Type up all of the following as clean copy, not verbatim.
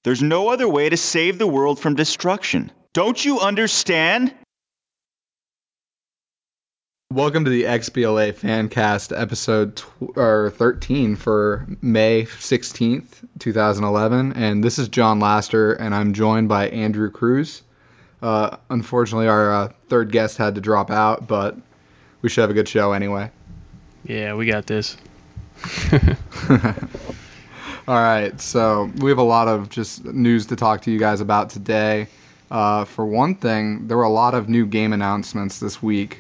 There's no other way to save the world from destruction. Don't you understand? Welcome to the XBLA Fancast episode 13 for May 16th, 2011. And this is John Laster, and I'm joined by Andrew Cruz. Unfortunately, our third guest had to drop out, but we should have a good show anyway. Yeah, we got this. All right, so we have a lot of just news to talk to you guys about today. For one thing, there were a lot of new game announcements this week.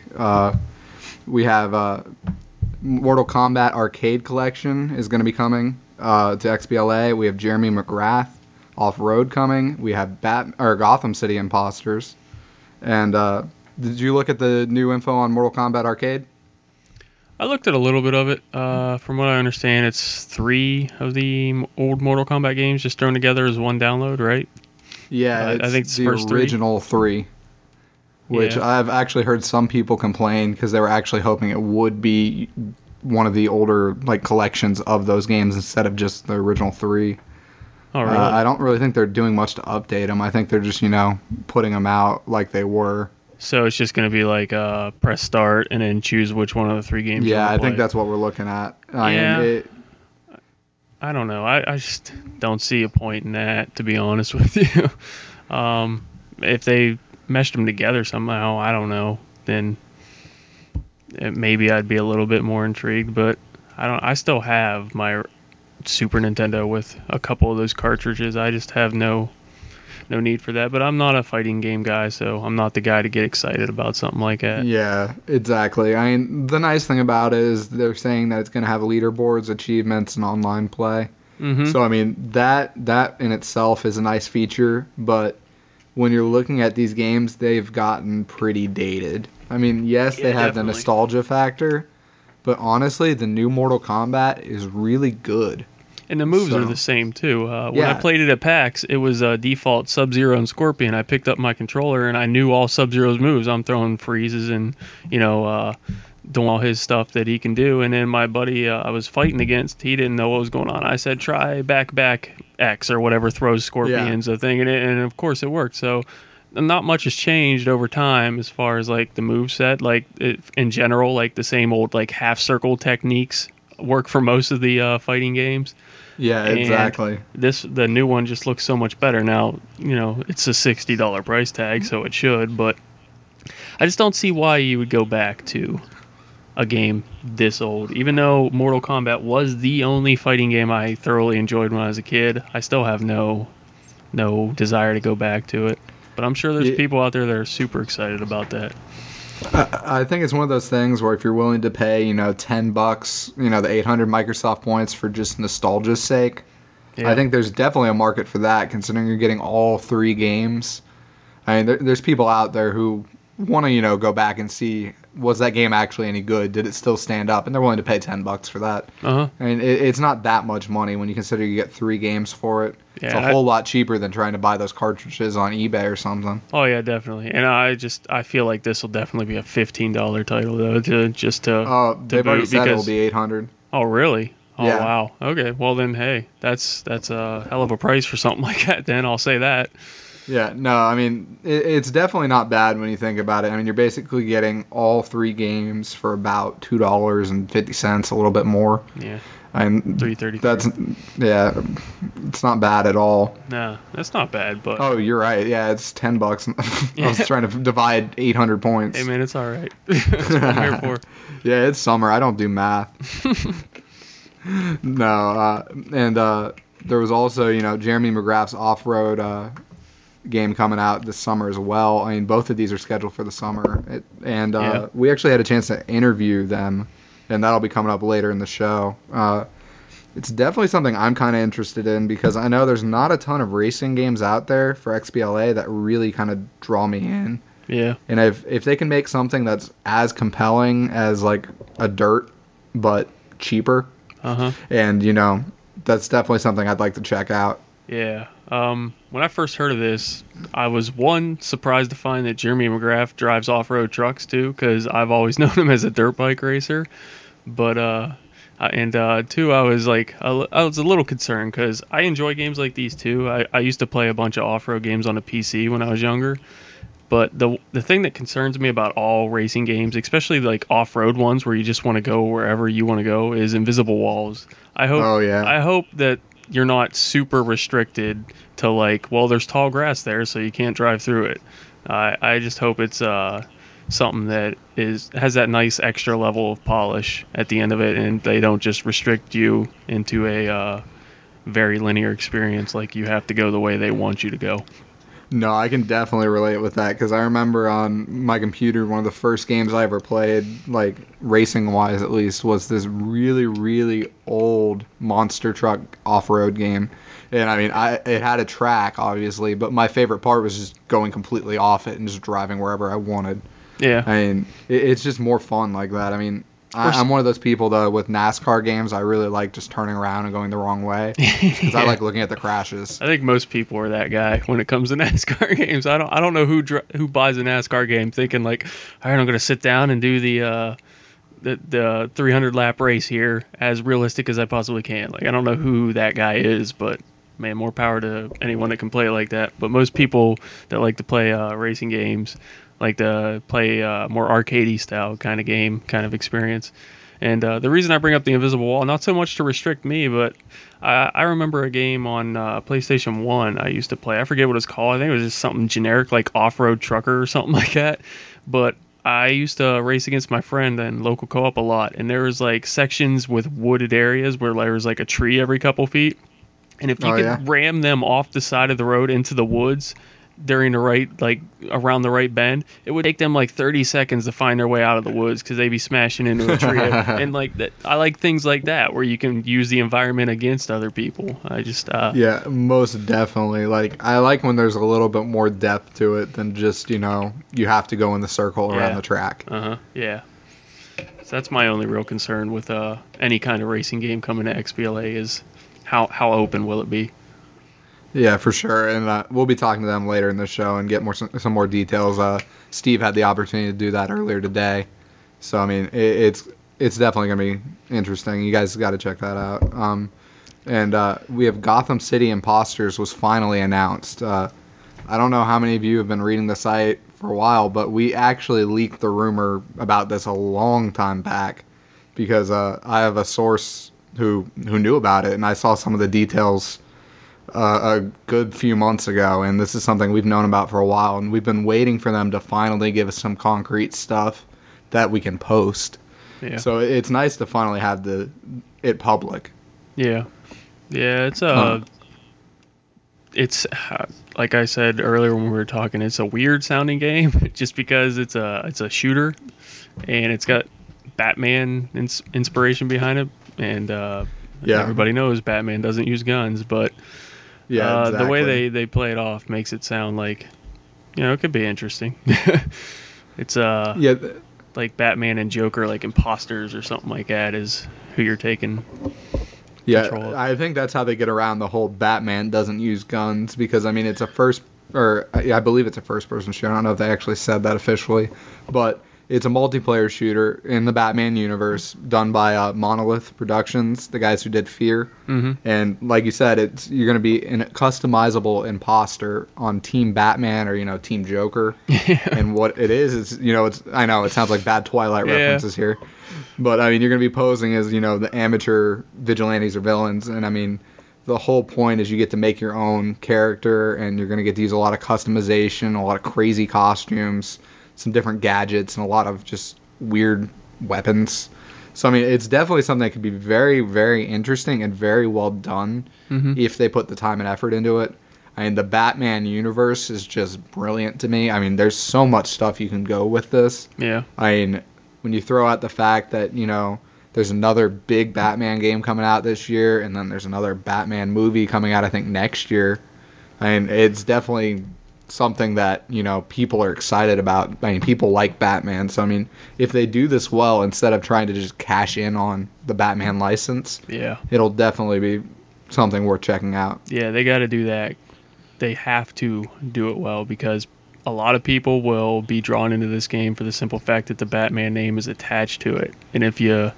We have Mortal Kombat Arcade Collection is going to be coming to XBLA. We have Jeremy McGrath Off-Road coming. We have Gotham City Imposters. And did you look at the new info on Mortal Kombat Arcade? I looked at a little bit of it. From what I understand, it's 3 of the old Mortal Kombat games just thrown together as one download, right? Yeah, I think it's the first original 3. Which Yeah. I've actually heard some people complain because they were actually hoping it would be one of the older collections of those games instead of just the original 3. Oh, really? I don't really think they're doing much to update them. I think they're just, putting them out like they were. So it's just going to be like press start and then choose which one of the 3 games you Yeah, want I to play. think that's what we're looking at. Yeah. I don't know. I just don't see a point in that, to be honest with you. If they meshed them together somehow, I don't know, then maybe I'd be a little bit more intrigued, but I still have my Super Nintendo with a couple of those cartridges. I just have no need for that, but I'm not a fighting game guy, so I'm not the guy to get excited about something like that. Yeah, exactly. The nice thing about it is they're saying that it's going to have leaderboards, achievements, and online play. Mm-hmm. So, that in itself is a nice feature, but when you're looking at these games, they've gotten pretty dated. Yes, Yeah, they have the definitely. nostalgia factor, but honestly, the new Mortal Kombat is really good. And the moves are So- the same too. When I Yeah. played it at PAX, it was default Sub-Zero and Scorpion. I picked up my controller and I knew all Sub-Zero's moves. I'm throwing freezes and doing all his stuff that he can do. And then my buddy I was fighting against, he didn't know what was going on. I said, try back X or whatever throws Scorpions a thing, and of course it worked. So not much has changed over time as far as like the move set. In general, like the same old like half circle techniques work for most of the fighting games. Yeah, exactly. And the new one just looks so much better now. It's a $60 price tag, so it should. But I just don't see why you would go back to a game this old. Even though Mortal Kombat was the only fighting game I thoroughly enjoyed when I was a kid, I still have no desire to go back to it. But I'm sure there's people out there that are super excited about that. I think it's one of those things where if you're willing to pay, $10, the 800 Microsoft points for just nostalgia's sake, Yeah. I think there's definitely a market for that, considering you're getting all 3 games. There's people out there who want to, go back and see, was that game actually any good? Did it still stand up? And they're willing to pay $10 for that. Uh-huh. It's not that much money when you consider you get 3 games for it. Yeah, it's a whole lot cheaper than trying to buy those cartridges on eBay or something. Oh yeah, definitely. And I feel like this will definitely be a $15 title though, They've already said it'll be 800. Oh really? Oh Yeah. wow. Okay. Well then, hey, that's a hell of a price for something like that. Then I'll say that. Yeah, no, it's definitely not bad when you think about it. You're basically getting all 3 games for about $2.50, a little bit more. Yeah. $3.33. $3.33. It's not bad at all. Nah, that's not bad, but Oh, you're right. Yeah, it's $10. I was trying to divide 800 points. hey man, it's all right. That's what I'm here for. Yeah, it's summer. I don't do math. No, there was also, Jeremy McGrath's Off-Road game coming out this summer as well. Both of these are scheduled for the summer. We actually had a chance to interview them, and that'll be coming up later in the show. It's definitely something I'm kind of interested in because I know there's not a ton of racing games out there for XBLA that really kind of draw me in. Yeah. And if they can make something that's as compelling as like a Dirt, but cheaper, and that's definitely something I'd like to check out. Yeah. When I first heard of this, I was surprised to find that Jeremy McGrath drives off-road trucks too, because I've always known him as a dirt bike racer. But And two, I was like, I was a little concerned because I enjoy games like these too. I used to play a bunch of off-road games on a PC when I was younger. But the thing that concerns me about all racing games, especially like off-road ones where you just want to go wherever you want to go, is invisible walls. I hope Oh yeah. I hope that you're not super restricted to like, well, there's tall grass there, so you can't drive through it. I just hope it's something that has that nice extra level of polish at the end of it, and they don't just restrict you into a very linear experience like you have to go the way they want you to go. No, I can definitely relate with that because I remember on my computer one of the first games I ever played, like racing wise at least, was this really really old monster truck off road game. And I mean, it had a track obviously, but my favorite part was just going completely off it and just driving wherever I wanted. Yeah. I mean, it's just more fun like that. I mean, Or I'm one of those people though with NASCAR games. I really like just turning around and going the wrong way because I Yeah. like looking at the crashes. I think most people are that guy when it comes to NASCAR games. I don't know who buys a NASCAR game thinking like, all right, I'm gonna sit down and do the 300 lap race here as realistic as I possibly can. Like I don't know who that guy is, but man, more power to anyone that can play it like that. But most people that like to play racing games like to play more arcadey style kind of game, kind of experience. And the reason I bring up the invisible wall, not so much to restrict me, but I remember a game on PlayStation 1 I used to play. I forget what it's called. I think it was just something generic like Off-Road Trucker or something like that. But I used to race against my friend in local co-op a lot, and there was like sections with wooded areas where there was like a tree every couple feet. And if you Oh yeah. could ram them off the side of the road into the woods during the right, like around the right bend, it would take them like 30 seconds to find their way out of the woods because they'd be smashing into a tree. And like that, I like things like that where you can use the environment against other people. I just, Yeah, most definitely. Like I like when there's a little bit more depth to it than just, you have to go in the circle around yeah, the track. yeah. So that's my only real concern with any kind of racing game coming to XBLA is how open will it be? Yeah, for sure. And we'll be talking to them later in the show and get some more details. Steve had the opportunity to do that earlier today. So I mean, it's definitely going to be interesting. You guys got to check that out. And we have Gotham City Imposters was finally announced. I don't know how many of you have been reading the site for a while, but we actually leaked the rumor about this a long time back because I have a source who knew about it, and I saw some of the details a good few months ago, and this is something we've known about for a while, and we've been waiting for them to finally give us some concrete stuff that we can post. Yeah. So it's nice to finally have it public. Yeah. Yeah, Uh, it's like I said earlier when we were talking, it's a weird sounding game just because it's a shooter and it's got Batman inspiration behind it, and yeah, everybody knows Batman doesn't use guns, but yeah, the way exactly. they play it off makes it sound like it could be interesting. It's Yeah, like Batman and Joker like imposters or something like that is who you're taking control yeah. of. I think that's how they get around the whole Batman doesn't use guns because I mean it's a first or I believe it's a first person shooter. I don't know if they actually said that officially, but it's a multiplayer shooter in the Batman universe done by Monolith Productions, the guys who did Fear. Mm-hmm. And like you said, you're going to be a customizable imposter on Team Batman or Team Joker. Yeah. And what it is it's I know it sounds like bad Twilight Yeah. references here, but I mean you're going to be posing as the amateur vigilantes or villains, and I mean the whole point is you get to make your own character, and you're going to get to use a lot of customization, a lot of crazy costumes, some different gadgets, and a lot of just weird weapons. So I mean, it's definitely something that could be very, very interesting and very well done Mm-hmm. if they put the time and effort into it. I mean, the Batman universe is just brilliant to me. I mean, there's so much stuff you can go with this. Yeah. I mean, when you throw out the fact that there's another big Batman game coming out this year, and then there's another Batman movie coming out, I think, next year. I mean, it's definitely something that, people are excited about. I mean, people like Batman. So, I mean, if they do this well, instead of trying to just cash in on the Batman license, Yeah. it'll definitely be something worth checking out. Yeah, they got to do that. They have to do it well because a lot of people will be drawn into this game for the simple fact that the Batman name is attached to it. And if you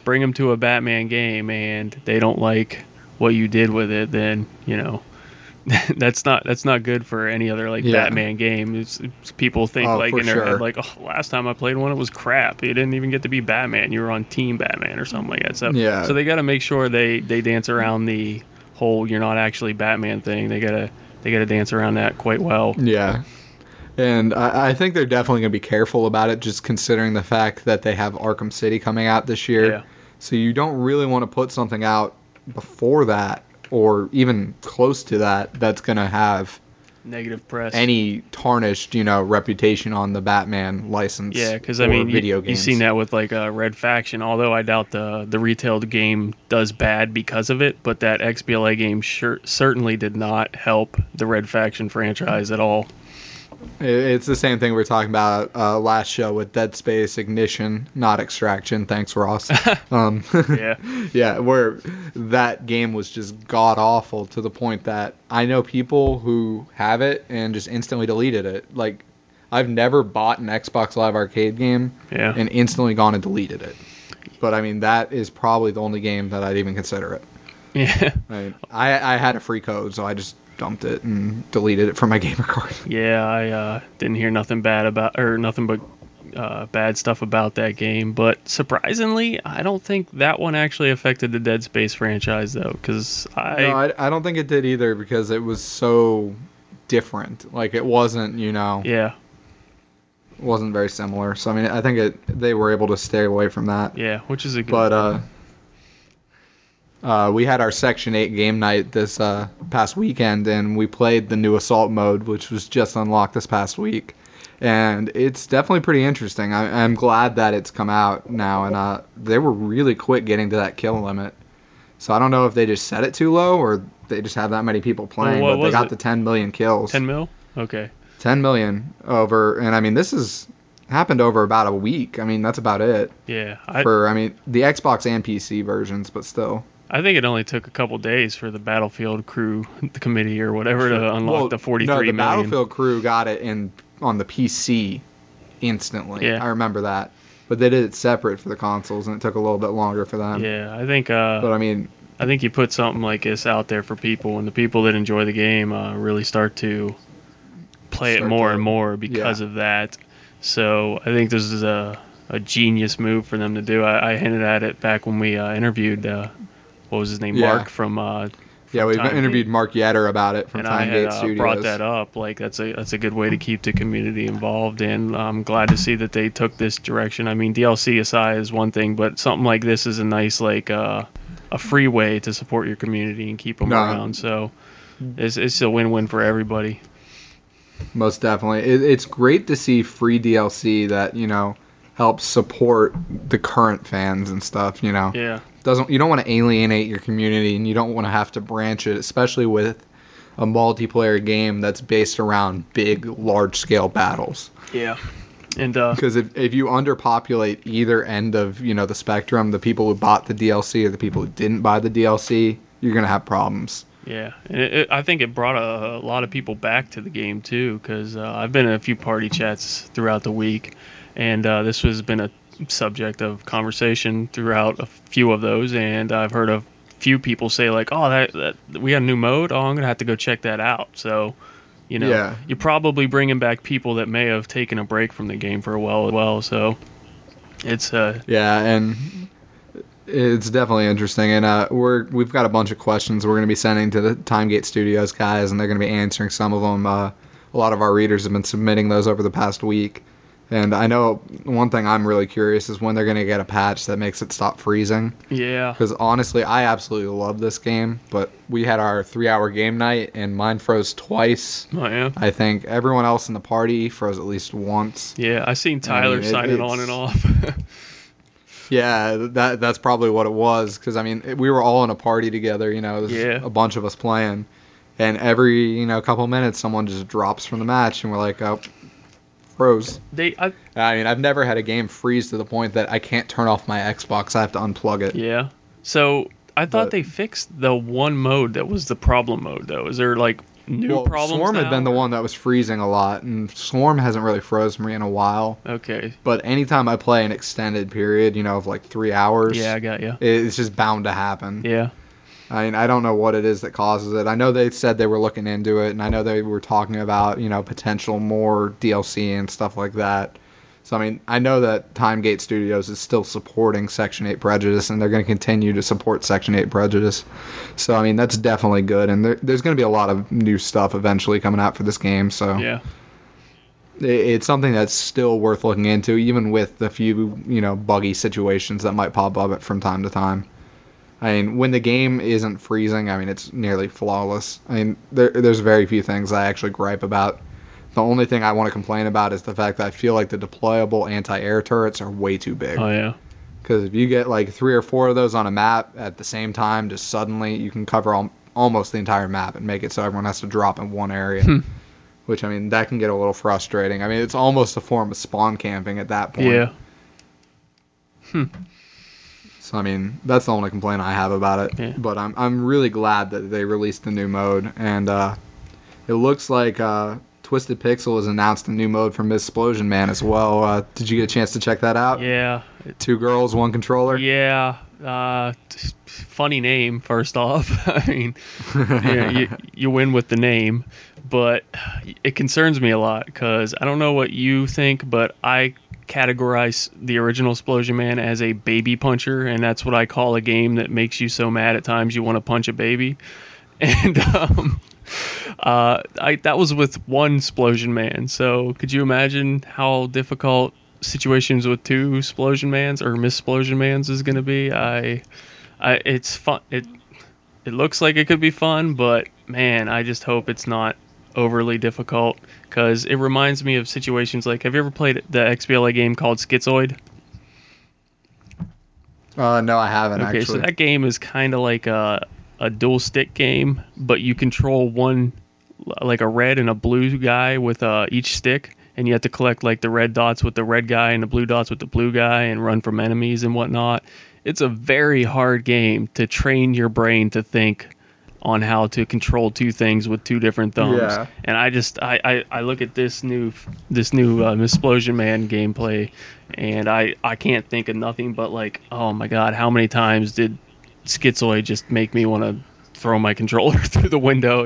bring them to a Batman game and they don't like what you did with it, then that's not good for any other like Yeah. Batman game. It's people think Oh, like for in their head sure. like, oh, last time I played one it was crap. You didn't even get to be Batman. You were on Team Batman or something like that. Yeah. So they got to make sure they dance around the whole you're not actually Batman thing. They gotta dance around that quite well. Yeah. And I think they're definitely going to be careful about it, just considering the fact that they have Arkham City coming out this year. Yeah. So you don't really want to put something out before that, or even close to that, that's going to have Negative press. any tarnished, reputation on the Batman license. Yeah, because or I mean, video you've games. seen that with like Red Faction. Although I doubt the retailed game does bad because of it, but that XBLA game certainly did not help the Red Faction franchise at all. It's the same thing we were talking about last show with Dead Space Ignition, not Extraction. Thanks, Ross. Yeah. Yeah, where that game was just god awful to the point that I know people who have it and just instantly deleted it. Like, I've never bought an Xbox Live Arcade game Yeah. and instantly gone and deleted it. But I mean, that is probably the only game that I'd even consider it. Yeah. I had a free code, so I just dumped it and deleted it from my gamer card. Yeah, I didn't hear nothing but bad stuff about that game. But surprisingly, I don't think that one actually affected the Dead Space franchise though, because No, I don't think it did either because it was so different. Like, it wasn't, yeah, wasn't very similar. So I mean, I think they were able to stay away from that. yeah, which is a good. But we had our Section 8 game night this past weekend, and we played the new Assault mode, which was just unlocked this past week. And it's definitely pretty interesting. I'm glad that it's come out now, and they were really quick getting to that kill limit. So I don't know if they just set it too low or they just have that many people playing, what but they was got it? the 10 million kills. 10 mil? Okay. 10 million over, and I mean, this has happened over about a week. I mean, that's about it. Yeah, I mean, the Xbox and PC versions, but still. I think it only took a couple days for the Battlefield crew committee or whatever to unlock the 43 no, the million. Battlefield crew got it on the PC instantly. Yeah. I remember that. But they did it separate for the consoles, and it took a little bit longer for them. Yeah, I think. But I mean, I think you put something like this out there for people, and the people that enjoy the game really start to play it more and more because of that. So I think this is a genius move for them to do. I hinted at it back when we interviewed, what was his name, Yeah. Mark from yeah, we've Time interviewed Gate. Mark Yetter about it from And Time I Gate had Studios. brought that up. Like that's a good way to keep the community involved, and I'm glad to see that they took this direction. I mean, DLC aside is one thing, but something like this is a nice a free way to support your community and keep them around. So it's a win-win for everybody. Most definitely. It's great to see free DLC that, helps support the current fans and stuff, Yeah. You don't want to alienate your community, and you don't want to have to branch it, especially with a multiplayer game that's based around big, large-scale battles. Yeah. And Because if you underpopulate either end of, the spectrum, the people who bought the DLC or the people who didn't buy the DLC, you're going to have problems. yeah, and I think it brought a lot of people back to the game too, because I've been in a few party chats throughout the week, and this has been a subject of conversation throughout a few of those, and I've heard a few people say like, "Oh, that we got a new mode. Oh, I'm gonna have to go check that out." So, Yeah. you're probably bringing back people that may have taken a break from the game for a while as well. So, it's Yeah, and it's definitely interesting, and we've got a bunch of questions we're going to be sending to the Timegate Studios guys, and they're going to be answering some of them. A lot of our readers have been submitting those over the past week, and I know one thing I'm really curious is when they're going to get a patch that makes it stop freezing. yeah, Because honestly, I absolutely love this game, but we had our 3-hour game night, and mine froze twice. oh yeah, I think everyone else in the party froze at least once. yeah. I seen Tyler signing on and off. Yeah, that's probably what it was, because, I mean, we were all in a party together, there was a bunch of us playing, and every, couple minutes someone just drops from the match, and we're like, oh, froze. I mean, I've never had a game freeze to the point that I can't turn off my Xbox, I have to unplug it. Yeah. So I thought they fixed the one mode that was the problem mode, though. Is there like new problems Swarm now? had been the one that was freezing a lot, and Swarm hasn't really frozen me in a while. Okay. But anytime I play an extended period, of like 3 hours, Yeah, I got you. it's just bound to happen. Yeah. I mean, I don't know what it is that causes it. I know they said they were looking into it, and I know they were talking about, potential more DLC and stuff like that. So, I mean, I know that Timegate Studios is still supporting Section 8 Prejudice, and they're going to continue to support Section 8 Prejudice. So, I mean, that's definitely good, and there's going to be a lot of new stuff eventually coming out for this game, so Yeah. it's something that's still worth looking into, even with the few, buggy situations that might pop up from time to time. I mean, when the game isn't freezing, I mean, it's nearly flawless. I mean, there's very few things I actually gripe about. The only thing I want to complain about is the fact that I feel like the deployable anti-air turrets are way too big. Oh, yeah. Because if you get like 3 or 4 of those on a map at the same time, just suddenly you can cover almost the entire map and make it so everyone has to drop in one area. Which, I mean, that can get a little frustrating. I mean, it's almost a form of spawn camping at that point. Yeah. So, I mean, that's the only complaint I have about it. Yeah. But I'm really glad that they released the new mode. And it looks like Twisted Pixel has announced a new mode for Missplosion Man as well. Did you get a chance to check that out? Yeah. 2 girls, 1 controller? Yeah. Funny name, first off. I mean, you win with the name, but it concerns me a lot because I don't know what you think, but I categorize the original Splosion Man as a baby puncher, and that's what I call a game that makes you so mad at times you want to punch a baby. And that was with one Splosion Man. So could you imagine how difficult situations with 2 Splosion Mans or Missplosion Mans is going to be? It's fun. It looks like it could be fun, but man, I just hope it's not overly difficult because it reminds me of situations like, have you ever played the XBLA game called Schizoid? No, I haven't, Okay, actually. so that game is kind of like a dual stick game, but you control one, like a red and a blue guy with each stick, and you have to collect like the red dots with the red guy and the blue dots with the blue guy and run from enemies and whatnot. It's a very hard game to train your brain to think on how to control 2 things with 2 different thumbs. Yeah. And I look at this new Missplosion Man gameplay, and I can't think of nothing but like, oh my god, how many times did Schizoid just make me want to throw my controller through the window,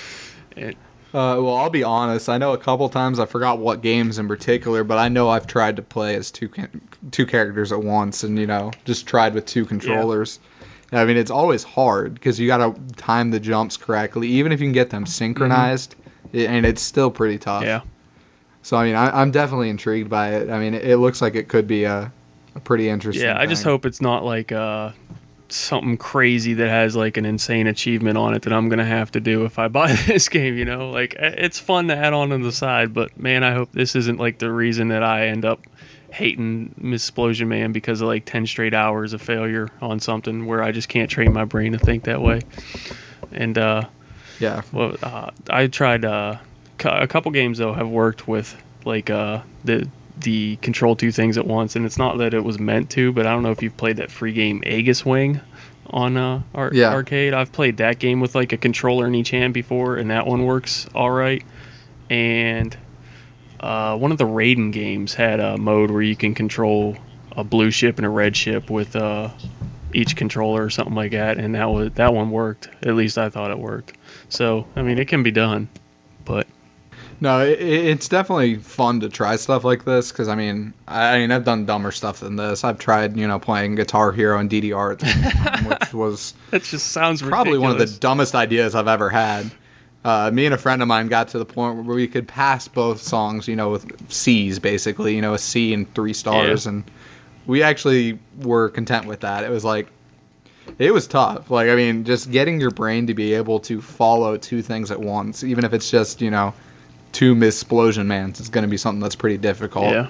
Well, I'll be honest. I know a couple times, I forgot what games in particular, but I know I've tried to play as two characters at once, and just tried with 2 controllers. I mean, it's always hard because you got to time the jumps correctly, even if you can get them synchronized, and it's still pretty tough. Yeah. So I mean, I'm definitely intrigued by it. I mean, it looks like it could be a pretty interesting. Yeah, I just thing. hope it's not like something crazy that has like an insane achievement on it that I'm gonna have to do if I buy this game. Like it's fun to add on the side, but man, I hope this isn't like the reason that I end up hating Missplosion Man because of like 10 straight hours of failure on something where I just can't train my brain to think that way. And yeah, well, I tried a couple games though have worked with like the control 2 things at once, and it's not that it was meant to, but I don't know if you've played that free game Aegis Wing on arcade. I've played that game with like a controller in each hand before, and that one works all right. And one of the Raiden games had a mode where you can control a blue ship and a red ship with each controller or something like that, and that one worked. At least I thought it worked. So I mean, it can be done, but no, it's definitely fun to try stuff like this because I mean I've done dumber stuff than this. I've tried playing Guitar Hero and DDR at the same time, which was that just sounds probably ridiculous. one of the dumbest ideas I've ever had. Me and a friend of mine got to the point where we could pass both songs, with C's basically, a C and 3 stars, and we actually were content with that. It was like, it was tough. Like, I mean, just getting your brain to be able to follow 2 things at once, even if it's just, 2 Missplosion Mans, it's going to be something that's pretty difficult. Yeah.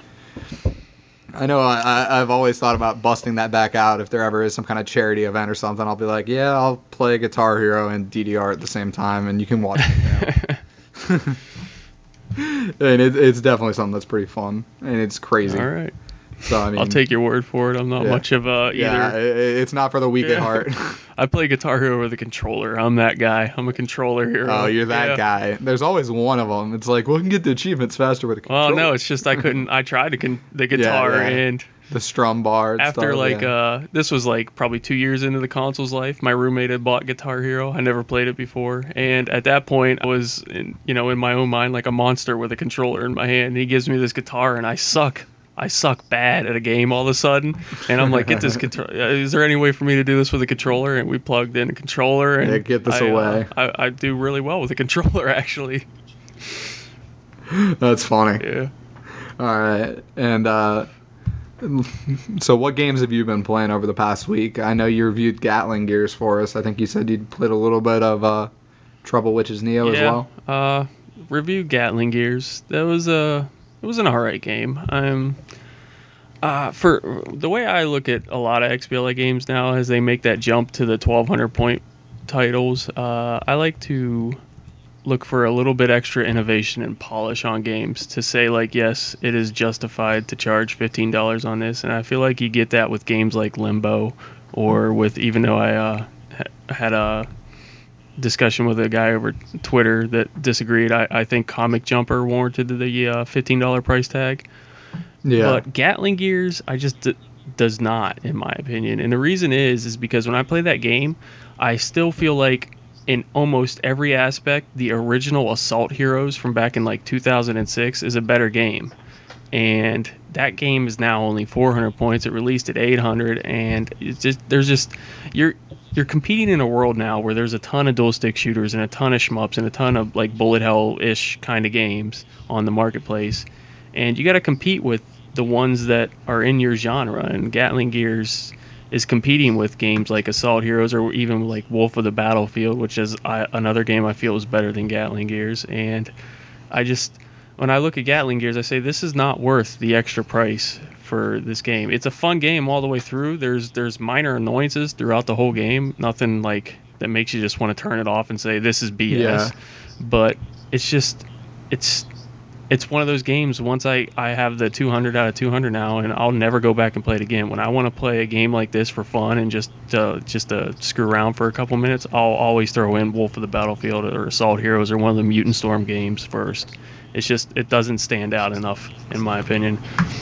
I know I've always thought about busting that back out if there ever is some kind of charity event or something. I'll be like, yeah, I'll play Guitar Hero and DDR at the same time, and you can watch it. And it's definitely something that's pretty fun, and it's crazy. All right. So I mean, I'll take your word for it. I'm not much of yeah, either. it's not for the weak at heart. I play Guitar Hero with a controller. I'm that guy. I'm a controller hero. Oh, you're that guy. There's always one of them. It's like, well, we can get the achievements faster with a controller. Well, no, it's just I couldn't. I tried the guitar and the strum bar. And after stuff, this was like probably 2 years into the console's life. My roommate had bought Guitar Hero. I never played it before, and at that point I was in my own mind like a monster with a controller in my hand. And he gives me this guitar, and I suck. I suck bad at a game all of a sudden, and I'm like, get this controller. Is there any way for me to do this with a controller? And we plugged in a controller, and get this away. I do really well with a controller, actually. That's funny. Yeah. All right, and so what games have you been playing over the past week? I know you reviewed Gatling Gears for us. I think you said you'd played a little bit of Trouble Witches Neo as well. Reviewed Gatling Gears. It was an alright game. For the way I look at a lot of XBLA games now, as they make that jump to the 1200 point titles, I like to look for a little bit extra innovation and polish on games to say, like, yes, it is justified to charge $15 on this, and I feel like you get that with games like Limbo, or with, even though I had a discussion with a guy over Twitter that disagreed, I think Comic Jumper warranted the $15 price tag. Yeah. But Gatling Gears, I just does not, in my opinion. And the reason is because when I play that game, I still feel like in almost every aspect, the original Assault Heroes from back in like 2006 is a better game. And that game is now only 400 points. It released at 800, and it's just you're competing in a world now where there's a ton of dual stick shooters and a ton of shmups and a ton of like bullet hell-ish kind of games on the marketplace, and you got to compete with the ones that are in your genre. And Gatling Gears is competing with games like Assault Heroes or even like Wolf of the Battlefield, which is another game I feel is better than Gatling Gears. And when I look at Gatling Gears, I say this is not worth the extra price for this game. It's a fun game all the way through. There's minor annoyances throughout the whole game. Nothing like that makes you just want to turn it off and say this is BS. Yeah. But it's one of those games. Once I have the 200 out of 200 now, and I'll never go back and play it again. When I want to play a game like this for fun and just to screw around for a couple minutes, I'll always throw in Wolf of the Battlefield or Assault Heroes or one of the Mutant Storm games first. It doesn't stand out enough, in my opinion.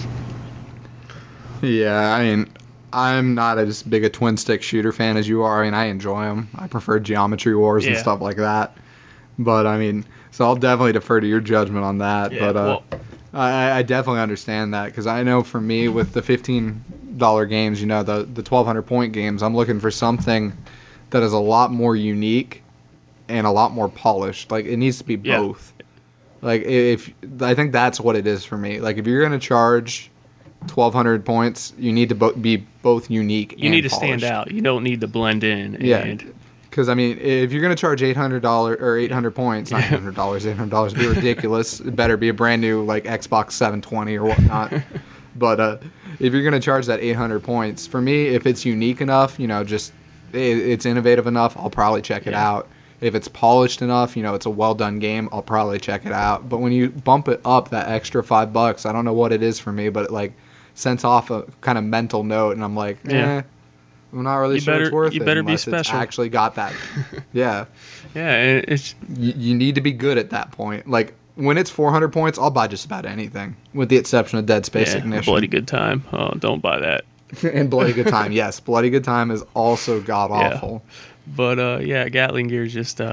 Yeah, I mean, I'm not as big a twin stick shooter fan as you are. I mean, I enjoy them. I prefer Geometry Wars and stuff like that. But I mean, so I'll definitely defer to your judgment on that. Yeah, but I definitely understand that, because I know for me with the $15 games, the 1200 point games, I'm looking for something that is a lot more unique and a lot more polished. Like, it needs to be both. Like, I think that's what it is for me. Like, if you're gonna charge 1200 points, you need to be both unique and you need to polished. stand out. You don't need to blend in. Yeah. Because, I mean, if you're going to charge $800 or 800 points, not $800, $800 would be ridiculous. It better be a brand new, like, Xbox 720 or whatnot. But if you're going to charge that 800 points, for me, if it's unique enough, it's innovative enough, I'll probably check it out. If it's polished enough, it's a well-done game, I'll probably check it out. But when you bump it up that extra $5, I don't know what it is for me, but it, like, sends off a kind of mental note, and I'm like, I'm not really sure it's worth it. You better be unless special. It's actually got that. Yeah. Yeah, and it's you need to be good at that point. Like, when it's 400 points, I'll buy just about anything, with the exception of Dead Space Ignition. Bloody Good Time. Oh, don't buy that. And Bloody Good Time, yes. Bloody Good Time is also god-awful. Yeah. But, Gatling Gears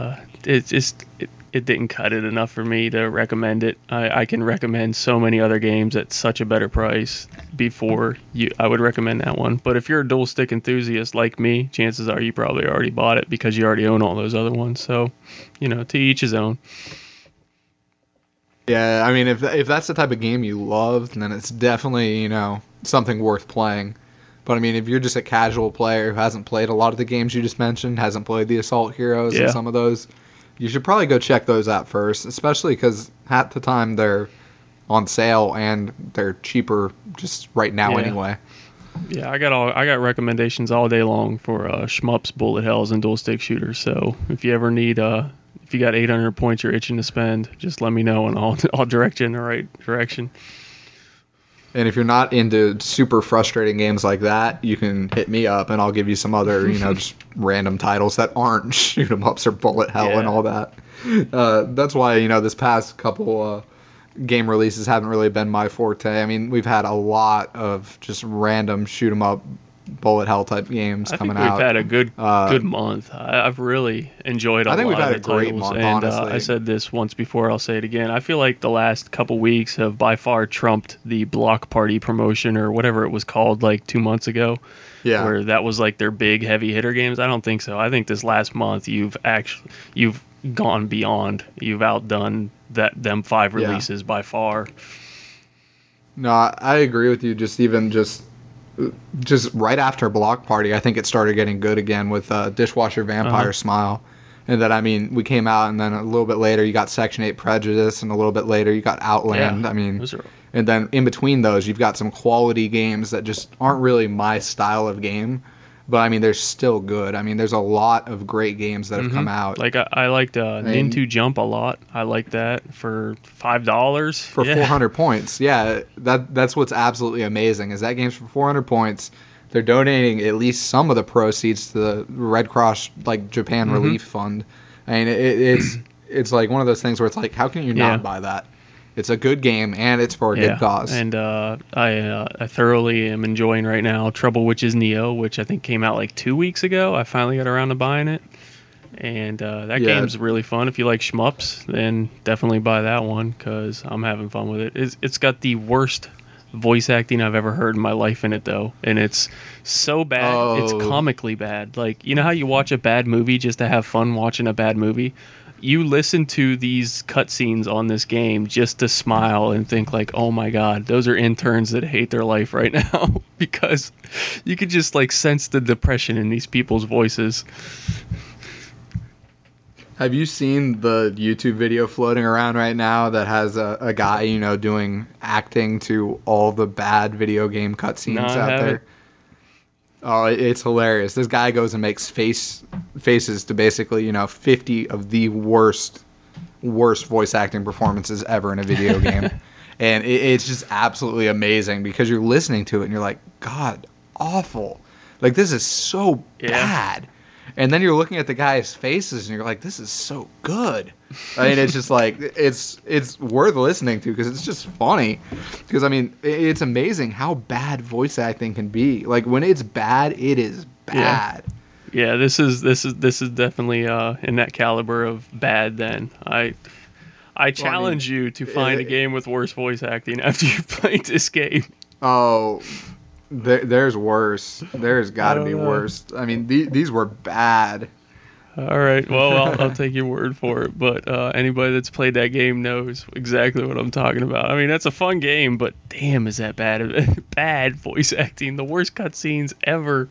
it didn't cut it enough for me to recommend it. I can recommend so many other games at such a better price before I would recommend that one. But if you're a dual stick enthusiast like me, chances are you probably already bought it because you already own all those other ones. So, to each his own. Yeah, I mean, if that's the type of game you love, then it's definitely, something worth playing. But, I mean, if you're just a casual player who hasn't played a lot of the games you just mentioned, hasn't played the Assault Heroes and some of those, you should probably go check those out first, especially because at the time they're on sale and they're cheaper just right now anyway. Yeah, I got recommendations all day long for shmups, bullet hells, and dual stick shooters. So if you ever need if you got 800 points you're itching to spend, just let me know and I'll direct you in the right direction. And if you're not into super frustrating games like that, you can hit me up and I'll give you some other, just random titles that aren't shoot 'em ups or bullet hell and all that. That's why, this past couple game releases haven't really been my forte. I mean, we've had a lot of just random shoot 'em up bullet hell type games coming out. I think we've had a good month. I've really enjoyed I think lot we've had of a the great titles, month, and honestly. I said this once before. I'll say it again. I feel like the last couple weeks have by far trumped the Block Party promotion or whatever it was called like 2 months ago. Yeah. Where that was like their big heavy hitter games. I don't think so. I think this last month you've gone beyond. You've outdone them 5 releases by far. No, I agree with you. Just right after Block Party, I think it started getting good again with Dishwasher Vampire Smile. And then, I mean, we came out, and then a little bit later, you got Section 8 Prejudice, and a little bit later, you got Outland. Yeah, I mean, and then in between those, you've got some quality games that just aren't really my style of game. But, I mean, they're still good. I mean, there's a lot of great games that have come out. Like, I liked Nintu Jump a lot. I like that for $5. For 400 points. Yeah, that's what's absolutely amazing is that game's for 400 points. They're donating at least some of the proceeds to the Red Cross Japan Relief Fund. I mean, it's like one of those things where it's like, how can you not buy that? It's a good game and it's for a good cause. And I thoroughly am enjoying right now Trouble Witches Neo, which I think came out like 2 weeks ago. I finally got around to buying it. And that game's really fun. If you like shmups, then definitely buy that one because I'm having fun with it. It's got the worst voice acting I've ever heard in my life in it, though. And it's so bad, it's comically bad. Like, you know how you watch a bad movie just to have fun watching a bad movie? You listen to these cutscenes on this game just to smile and think like, oh my god, those are interns that hate their life right now. Because you could just like sense the depression in these people's voices. Have you seen the YouTube video floating around right now that has a guy, doing acting to all the bad video game cutscenes out there? Oh, it's hilarious. This guy goes and makes faces to basically, 50 of the worst voice acting performances ever in a video game. And it's just absolutely amazing because you're listening to it and you're like, God, awful. Like, this is so bad. And then you're looking at the guy's faces and you're like, this is so good. I mean, it's just like, it's worth listening to because it's just funny. Because, I mean, it's amazing how bad voice acting can be. Like, when it's bad, it is bad. Yeah, this is definitely in that caliber of bad then. I challenge you to find a game with worse voice acting after you've played this game. Oh, there's worse. There's got to be worse. I mean, these were bad. All right, well, I'll take your word for it. But anybody that's played that game knows exactly what I'm talking about. I mean, that's a fun game, but damn, is that bad? Bad voice acting. The worst cutscenes ever.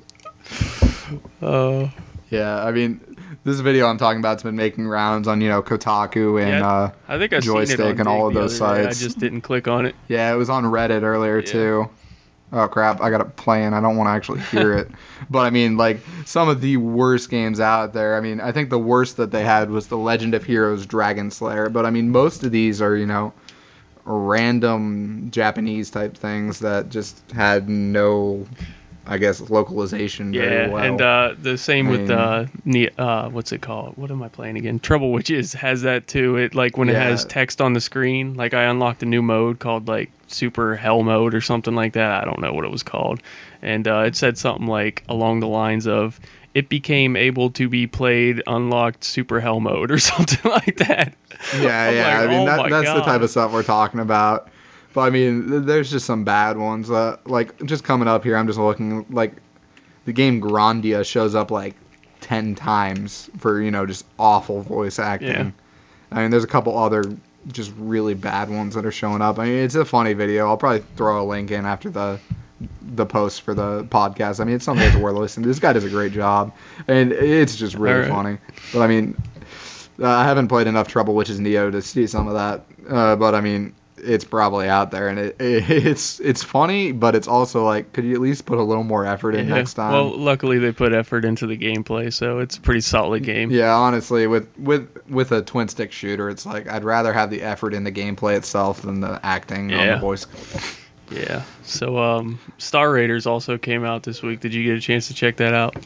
Yeah, I mean, this video I'm talking about has been making rounds on, Kotaku and I think I've Joystick seen it on and all of Dig those the other day. sites. I just didn't click on it. Yeah, it was on Reddit earlier too. Oh crap, I got it playing. I don't want to actually hear it. But I mean, like, some of the worst games out there. I mean, I think the worst that they had was the Legend of Heroes Dragon Slayer. But I mean, most of these are, random Japanese type things that just had no, I guess, localization very well. And the same with what's it called? What am I playing again? Trouble Witches has that too. It like when it has text on the screen. Like I unlocked a new mode called like Super Hell Mode or something like that. I don't know what it was called, and it said something like along the lines of it became able to be played unlocked Super Hell Mode or something like that. Yeah. I mean, that's the type of stuff we're talking about. But I mean, there's just some bad ones. Like just coming up here, I'm just looking like the game Grandia shows up like 10 times for just awful voice acting. Yeah. I mean, there's a couple other just really bad ones that are showing up. I mean, it's a funny video. I'll probably throw a link in after the post for the podcast. I mean, it's something that's worth listening to. This guy does a great job, and it's just really funny. But I mean, I haven't played enough Trouble Witches Neo to see some of that. But I mean, it's probably out there, and it's funny, but it's also like, could you at least put a little more effort in next time? Well, luckily they put effort into the gameplay, so it's a pretty solid game. Yeah, honestly, with a twin stick shooter, it's like I'd rather have the effort in the gameplay itself than the acting on the voice. Yeah. So Star Raiders also came out this week. Did you get a chance to check that out?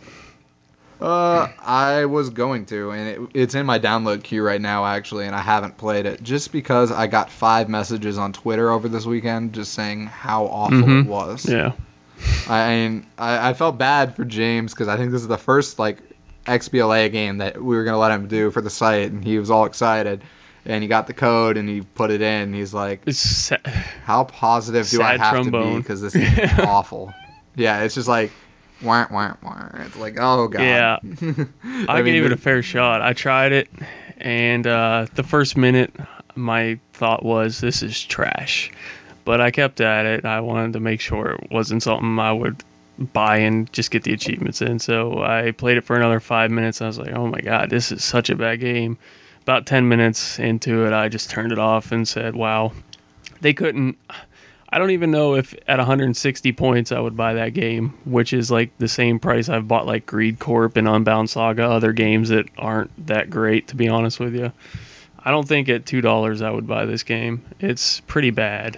I was going to, and it's in my download queue right now, actually, and I haven't played it just because I got 5 messages on Twitter over this weekend just saying how awful it was. Yeah. I felt bad for James because I think this is the first XBLA game that we were gonna let him do for the site, and he was all excited, and he got the code and he put it in. And he's like, "How positive do I have to be? Because this game is awful." Yeah, it's just like, wah, wah, wah. It's like, oh god. Yeah. I gave it a fair shot. I tried it, and the first minute, my thought was, this is trash. But I kept at it. I wanted to make sure it wasn't something I would buy and just get the achievements in. So I played it for another 5 minutes. I was like, oh my god, this is such a bad game. About 10 minutes into it, I just turned it off and said, wow, they couldn't. I don't even know if at 160 points I would buy that game, which is like the same price I've bought like Greed Corp and Unbound Saga, other games that aren't that great, to be honest with you. I don't think at $2 I would buy this game. It's pretty bad.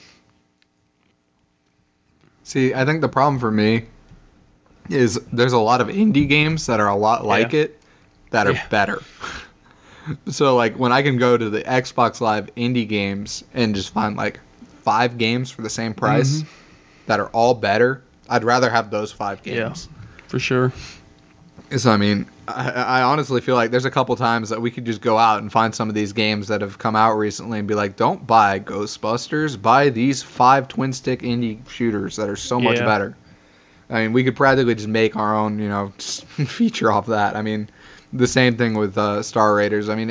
See, I think the problem for me is there's a lot of indie games that are a lot like it that are better. So when I can go to the Xbox Live indie games and just find 5 games for the same price that are all better, I'd rather have those 5 games. Yeah, for sure. So I honestly feel like there's a couple times that we could just go out and find some of these games that have come out recently and be like, don't buy Ghostbusters, buy these 5 twin stick indie shooters that are so much better. I mean, we could practically just make our own, just feature off that. I mean, the same thing with Star Raiders. I mean,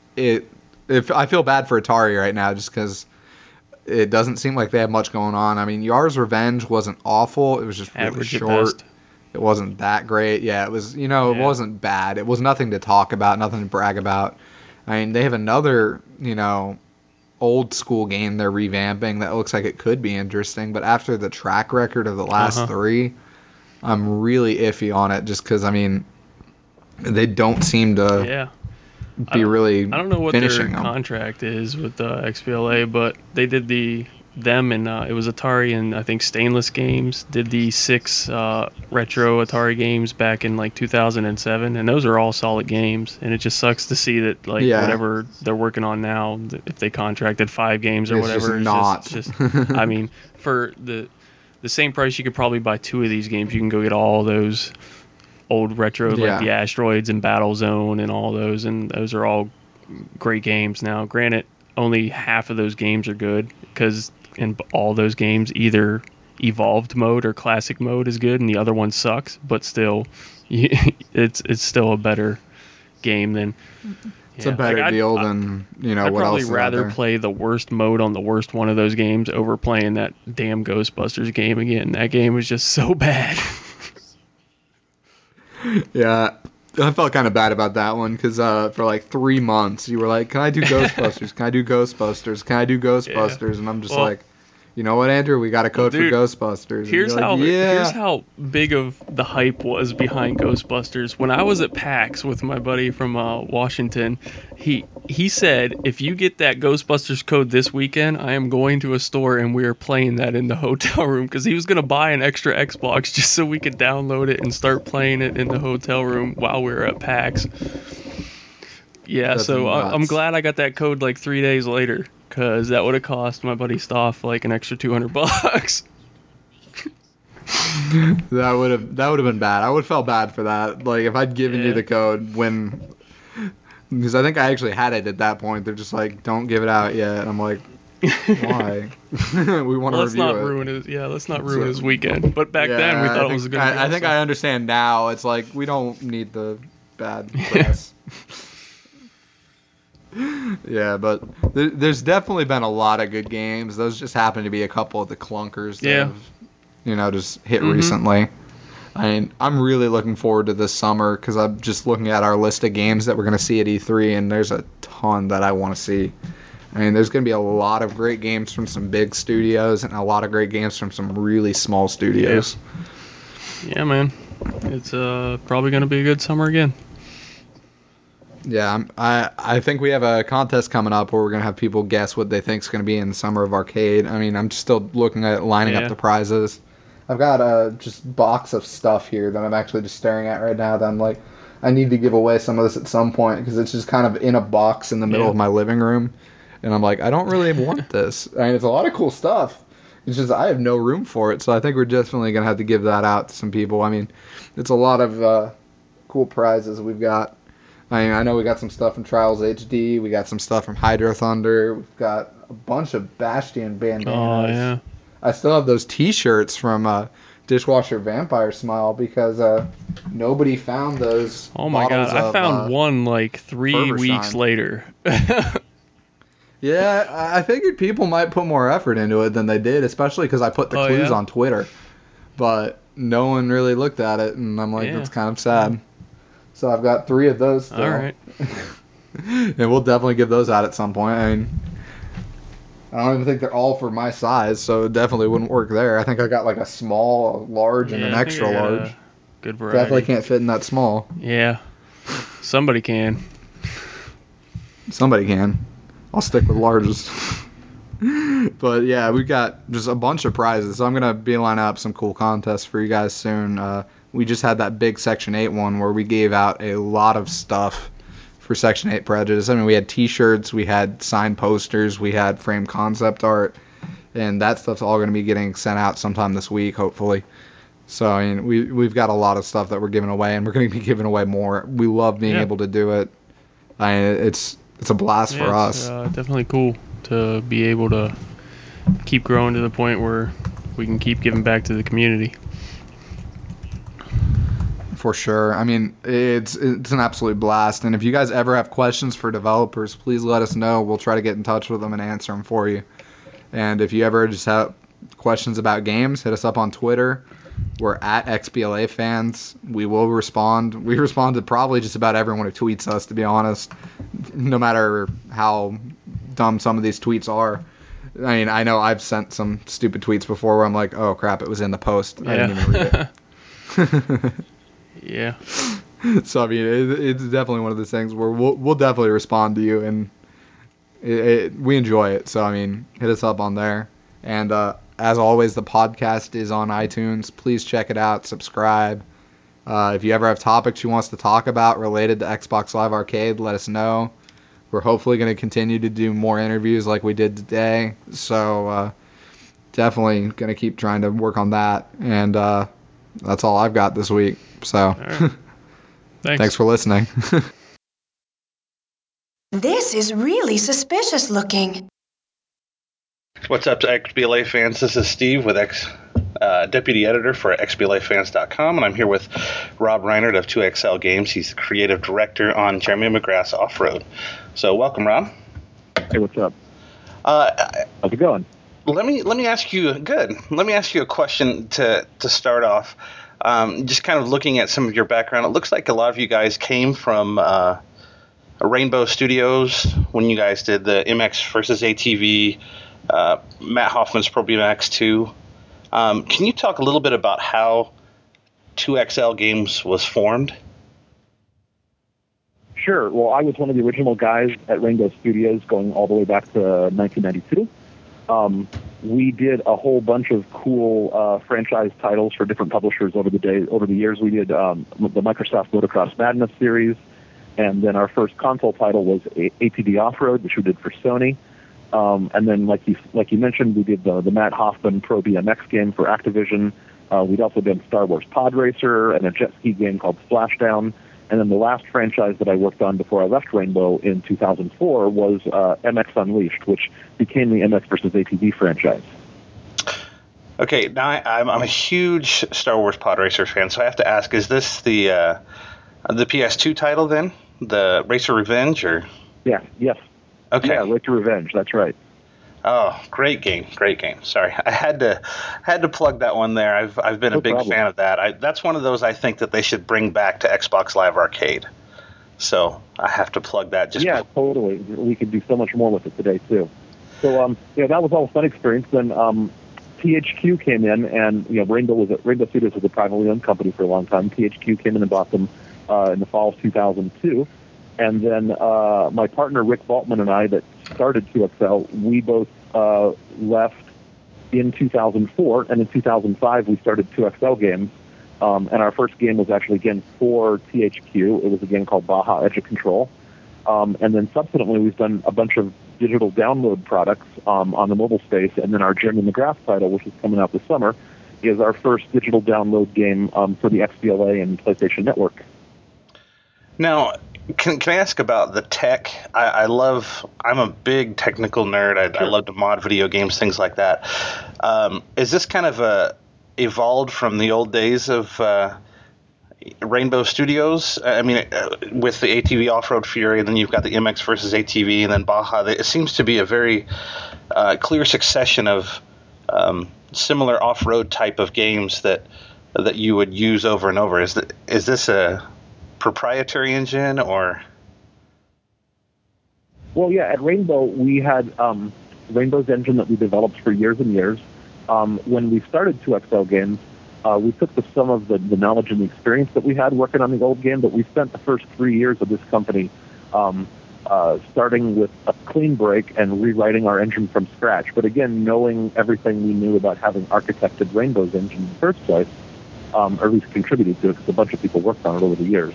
I feel bad for Atari right now just because it doesn't seem like they have much going on. I mean, Yar's Revenge wasn't awful. It was just really short. It wasn't that great. Yeah, it was, it wasn't bad. It was nothing to talk about, nothing to brag about. I mean, they have another, old school game they're revamping that looks like it could be interesting, but after the track record of the last 3, I'm really iffy on it just because, I mean, they don't seem to be really finishing them. I don't know what their contract is with XBLA, but they did them and it was Atari and I think Stainless Games did the 6 retro Atari games back in 2007, and those are all solid games, and it just sucks to see that whatever they're working on now, if they contracted 5 games or whatever, it's just I mean, for the same price you could probably buy 2 of these games. You can go get all those old retro like the Asteroids and Battlezone and all those, and those are all great games. Now granted, only half of those games are good because in all those games either evolved mode or classic mode is good and the other one sucks, but still it's still a better game than it's a better deal than I'd what probably else rather play the worst mode on the worst one of those games over playing that damn Ghostbusters game again. That game was just so bad. Yeah, I felt kind of bad about that one because for 3 months you were like, can I do Ghostbusters? Can I do Ghostbusters? Can I do Ghostbusters? Yeah. And I'm just like, you know what, Andrew? We got a code for Ghostbusters. Here's how big of the hype was behind Ghostbusters. When I was at PAX with my buddy from Washington, he said, if you get that Ghostbusters code this weekend, I am going to a store and we are playing that in the hotel room, because he was going to buy an extra Xbox just so we could download it and start playing it in the hotel room while we were at PAX. Yeah, that's so I'm glad I got that code 3 days later, because that would have cost my buddy Stoff an extra $200. That would have been bad. I would have felt bad for that. If I'd given you the code because I think I actually had it at that point. They're just like, don't give it out yet. And I'm like, why? We want to review it. Let's not ruin his weekend. But back then we thought it was going to be I think I understand now. It's like, we don't need the bad press. Yeah, but there's definitely been a lot of good games. Those just happen to be a couple of the clunkers that have, just hit recently. I mean, I'm really looking forward to this summer because I'm just looking at our list of games that we're going to see at E3, and there's a ton that I want to see. I mean, there's going to be a lot of great games from some big studios and a lot of great games from some really small studios. Yeah man. It's probably going to be a good summer again. Yeah, I think we have a contest coming up where we're gonna have people guess what they think is gonna be in the Summer of Arcade. I mean, I'm still looking at lining up Yeah. the prizes. I've got a just box of stuff here that I'm actually just staring at right now. That I'm like, I need to give away some of this at some point because it's just kind of in a box in the middle Yeah. of my living room, and I'm like, I don't really want this. I mean, it's a lot of cool stuff. It's just I have no room for it, so I think we're definitely gonna have to give that out to some people. I mean, it's a lot of cool prizes we've got. I mean, I know we got some stuff from Trials HD. We got some stuff from Hydro Thunder. We've got a bunch of Bastion bandanas. Oh yeah. I still have those T-shirts from Dishwasher Vampire Smile because nobody found those. Oh my god, bottles I of, found one like 3 weeks Ferbershine. later. Yeah, I figured people might put more effort into it than they did, especially because I put the Oh, clues yeah? on Twitter. But no one really looked at it, and I'm like, Yeah. that's kind of sad. So I've got 3 of those still. All right. And we'll definitely give those out at some point. I mean, I don't even think they're all for my size, so it definitely wouldn't work there. I think I got like a small, a large, and Yeah, an I think extra I got large. a good variety. Definitely can't fit in that small. Yeah. Somebody can. Somebody can. I'll stick with larges. But yeah, we've got just a bunch of prizes. So I'm gonna beeline up some cool contests for you guys soon. We just had that big Section 8 one where we gave out a lot of stuff for Section 8 Prejudice. I mean, we had T-shirts, we had signed posters, we had framed concept art, and that stuff's all gonna be getting sent out sometime this week, hopefully. So I mean, we've got a lot of stuff that we're giving away, and we're gonna be giving away more. We love being Yeah. able to do it. I mean, it's a blast for Yeah, us. it's definitely cool to be able to keep growing to the point where we can keep giving back to the community. For sure. I mean, it's an absolute blast. And if you guys ever have questions for developers, please let us know. We'll try to get in touch with them and answer them for you. And if you ever just have questions about games, hit us up on Twitter. We're at XBLA fans. We will respond. We respond to probably just about everyone who tweets us, to be honest, no matter how dumb some of these tweets are. I mean, I know I've sent some stupid tweets before where I'm like, oh crap, it was in the post. I didn't even read it. Yeah. So I mean, it's definitely one of those things where we'll definitely respond to you, and we enjoy it. So I mean, hit us up on there. And as always, the podcast is on iTunes. Please check it out. Subscribe. If you ever have topics you want us to talk about related to Xbox Live Arcade, let us know. We're hopefully going to continue to do more interviews like we did today. So definitely going to keep trying to work on that. And that's all I've got this week. So All right. thanks for listening. This is really suspicious looking. What's up to XBLA fans? This is Steve with Deputy Editor for XBLAfans.com, and I'm here with Rob Reinert of 2XL Games. He's the Creative Director on Jeremy McGrath's Off-Road. So welcome, Rob. Hey, what's up? How's it going? Let me ask you a question to start off. Just kind of looking at some of your background, it looks like a lot of you guys came from Rainbow Studios when you guys did the MX versus ATV. Matt Hoffman's Pro BMX 2. Can you talk a little bit about how 2XL Games was formed? Sure. Well, I was one of the original guys at Rainbow Studios going all the way back to 1992. We did a whole bunch of cool franchise titles for different publishers over the years. We did the Microsoft Motocross Madness series, and then our first console title was ATV Off-Road, which we did for Sony. And then, like you mentioned, we did the Matt Hoffman Pro BMX game for Activision. We'd also done Star Wars Pod Racer and a jet ski game called Splashdown. And then the last franchise that I worked on before I left Rainbow in 2004 was MX Unleashed, which became the MX versus ATV franchise. Okay, now I'm a huge Star Wars Pod Racer fan, so I have to ask: is this the PS2 title then, the Racer Revenge, or? Yeah. Yes. Okay. Yeah, Racer Revenge. That's right. Oh, great game. Sorry, I had to plug that one there. I've been a big fan of that. That's one of those I think that they should bring back to Xbox Live Arcade. So I have to plug that. Totally. We could do so much more with it today too. So that was all a fun experience. Then THQ came in, and Rainbow Studios was a privately owned company for a long time. THQ came in and bought them in the fall of 2002. And then my partner Rick Baltman and I that started 2XL, we both left in 2004, and in 2005 we started 2XL Games. And our first game was actually again for THQ. It was a game called Baja Edge of Control. And then subsequently we've done a bunch of digital download products on the mobile space. And then our Jeremy McGrath title, which is coming out this summer, is our first digital download game for the XBLA and PlayStation Network. Now, can I ask about the tech? I'm a big technical nerd. I love to mod video games, things like that. Is this kind of evolved from the old days of Rainbow Studios? I mean, with the ATV Off-Road Fury, and then you've got the MX versus ATV, and then Baja. It seems to be a very clear succession of similar off-road type of games that you would use over and over. Is this a proprietary engine, or? Well, yeah, at Rainbow we had Rainbow's engine that we developed for years and years. When we started 2XL Games, we took some of the knowledge and the experience that we had working on the old game, but we spent the first 3 years of this company starting with a clean break and rewriting our engine from scratch. But again, knowing everything we knew about having architected Rainbow's engine in the first place, or at least contributed to it, because a bunch of people worked on it over the years.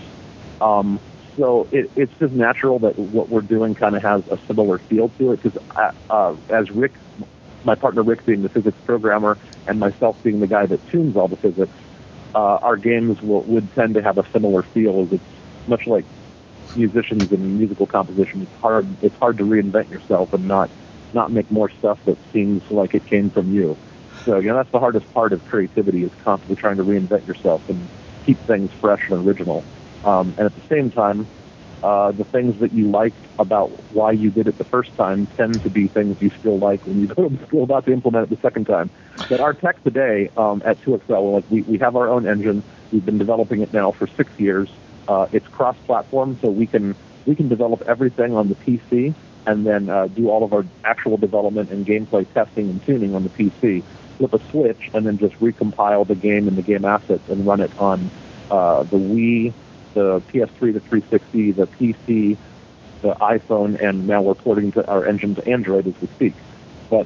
So it's just natural that what we're doing kind of has a similar feel to it, because as Rick, my partner Rick being the physics programmer, and myself being the guy that tunes all the physics, our games would tend to have a similar feel. As it's much like musicians and musical composition. It's hard to reinvent yourself and not make more stuff that seems like it came from you. So, that's the hardest part of creativity, is constantly trying to reinvent yourself and keep things fresh and original. And at the same time, the things that you liked about why you did it the first time tend to be things you still like when you go about to implement it the second time. But our tech today at 2XL, we have our own engine. We've been developing it now for 6 years. It's cross-platform, so we can develop everything on the PC and then do all of our actual development and gameplay testing and tuning on the PC. Flip a switch and then just recompile the game and the game assets and run it on the Wii, the PS3, the 360, the PC, the iPhone, and now we're porting our engine to Android as we speak. But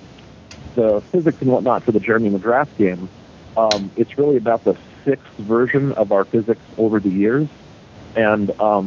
the physics and whatnot for the Jeremy McGrath game, it's really about the 6th version of our physics over the years. And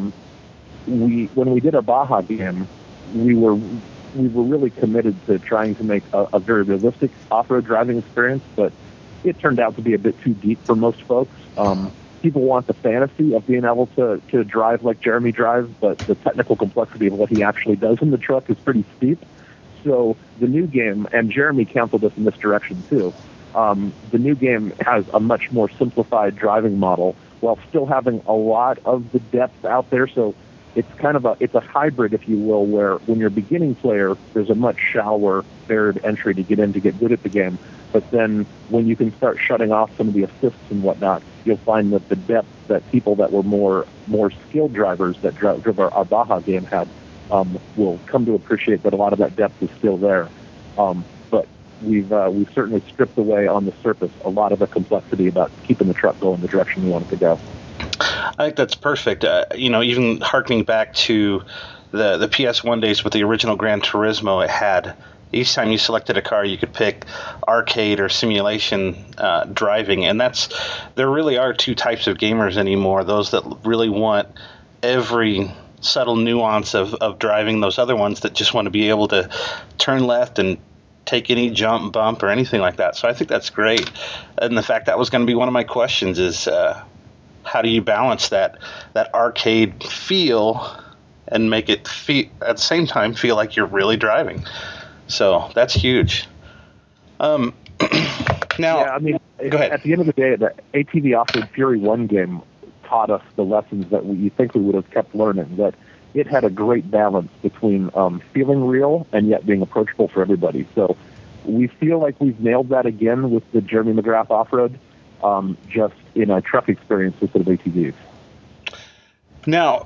when we did our Baja game, we were really committed to trying to make a very realistic off-road driving experience, but it turned out to be a bit too deep for most folks. People want the fantasy of being able to drive like Jeremy drives, but the technical complexity of what he actually does in the truck is pretty steep. So the new game, and Jeremy counseled us in this direction too, the new game has a much more simplified driving model while still having a lot of the depth out there. So it's kind of a hybrid, if you will, where when you're a beginning player, there's a much shallower barrier to entry to get in to get good at the game. But then when you can start shutting off some of the assists and whatnot, you'll find that the depth that people that were more skilled drivers that drove our Baja game had will come to appreciate that a lot of that depth is still there. But we've certainly stripped away on the surface a lot of the complexity about keeping the truck going the direction we want it to go. I think that's perfect. Even harkening back to the PS1 days with the original Gran Turismo, it had each time you selected a car, you could pick arcade or simulation driving, and there really are two types of gamers anymore: those that really want every subtle nuance of driving, those other ones that just want to be able to turn left and take any jump, bump, or anything like that. So I think that's great. And the fact that was going to be one of my questions is, how do you balance that arcade feel and make it at the same time feel like you're really driving? So that's huge. Now, yeah, I mean, go ahead. At the end of the day, the ATV Off-Road Fury 1 game taught us the lessons that you think we would have kept learning, that it had a great balance between feeling real and yet being approachable for everybody. So we feel like we've nailed that again with the Jeremy McGrath Off-Road, just in a truck experience instead of ATVs. Now,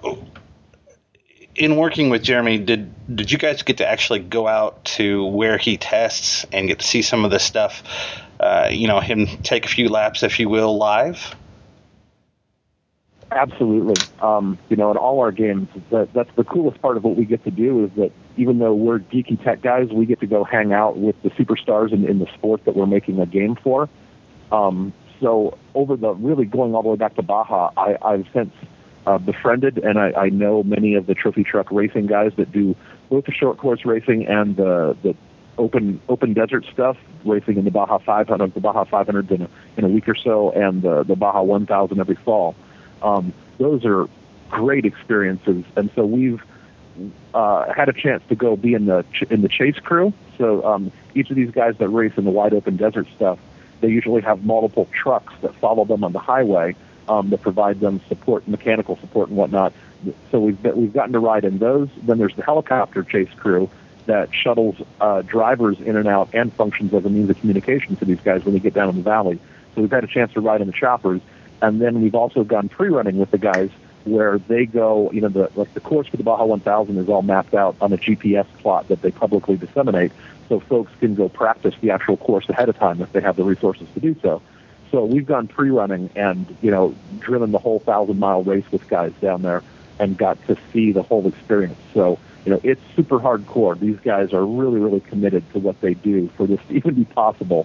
in working with Jeremy, did you guys get to actually go out to where he tests and get to see some of this stuff, him take a few laps, if you will, live? Absolutely. In all our games, that's the coolest part of what we get to do is that even though we're geeky tech guys, we get to go hang out with the superstars in the sport that we're making a game for. So really going all the way back to Baja, I've since befriended, and I know many of the trophy truck racing guys that do both the short course racing and the open desert stuff, racing in the Baja 500, the Baja 500 in a week or so, and the Baja 1000 every fall. Those are great experiences, and so we've had a chance to go be in the chase crew. So each of these guys that race in the wide open desert stuff, they usually have multiple trucks that follow them on the highway that provide them support, mechanical support and whatnot. So we've gotten to ride in those. Then there's the helicopter chase crew that shuttles drivers in and out and functions as a means of communication to these guys when they get down in the valley. So we've had a chance to ride in the choppers. And then we've also gone pre-running with the guys where they go, the course for the Baja 1000 is all mapped out on a GPS plot that they publicly disseminate, so folks can go practice the actual course ahead of time if they have the resources to do so. So we've gone pre-running and, driven the whole 1,000-mile race with guys down there and got to see the whole experience. So, it's super hardcore. These guys are really, really committed to what they do for this to even be possible.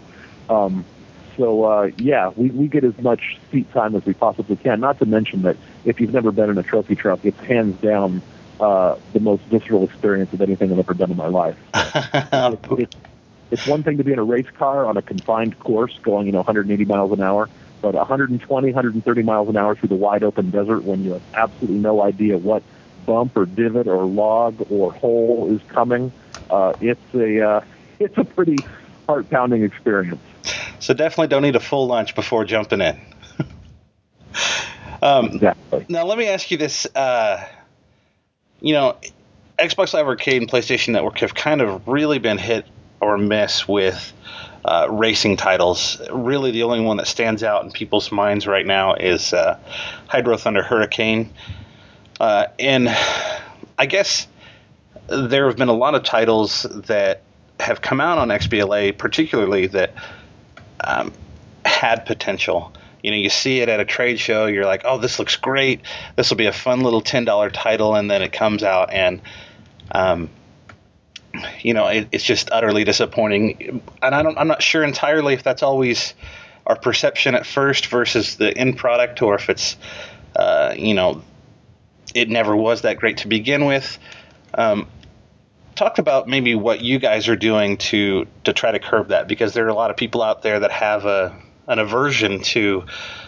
We get as much seat time as we possibly can, not to mention that if you've never been in a trophy truck, it's hands down the most visceral experience of anything I've ever done in my life. It's one thing to be in a race car on a confined course going, 180 miles an hour, but 120, 130 miles an hour through the wide open desert when you have absolutely no idea what bump or divot or log or hole is coming, it's a pretty heart-pounding experience. So definitely don't need a full lunch before jumping in. Exactly. Now let me ask you this. Xbox Live Arcade and PlayStation Network have kind of really been hit or miss with racing titles. Really the only one that stands out in people's minds right now is Hydro Thunder Hurricane. And I guess there have been a lot of titles that have come out on XBLA, particularly that had potential. You see it at a trade show, you're like, oh, this looks great, this will be a fun little $10 title, and then it comes out and it's just utterly disappointing. And I'm not sure entirely if that's always our perception at first versus the end product, or if it's it never was that great to begin with. Talk about maybe what you guys are doing to try to curb that, because there are a lot of people out there that have an aversion to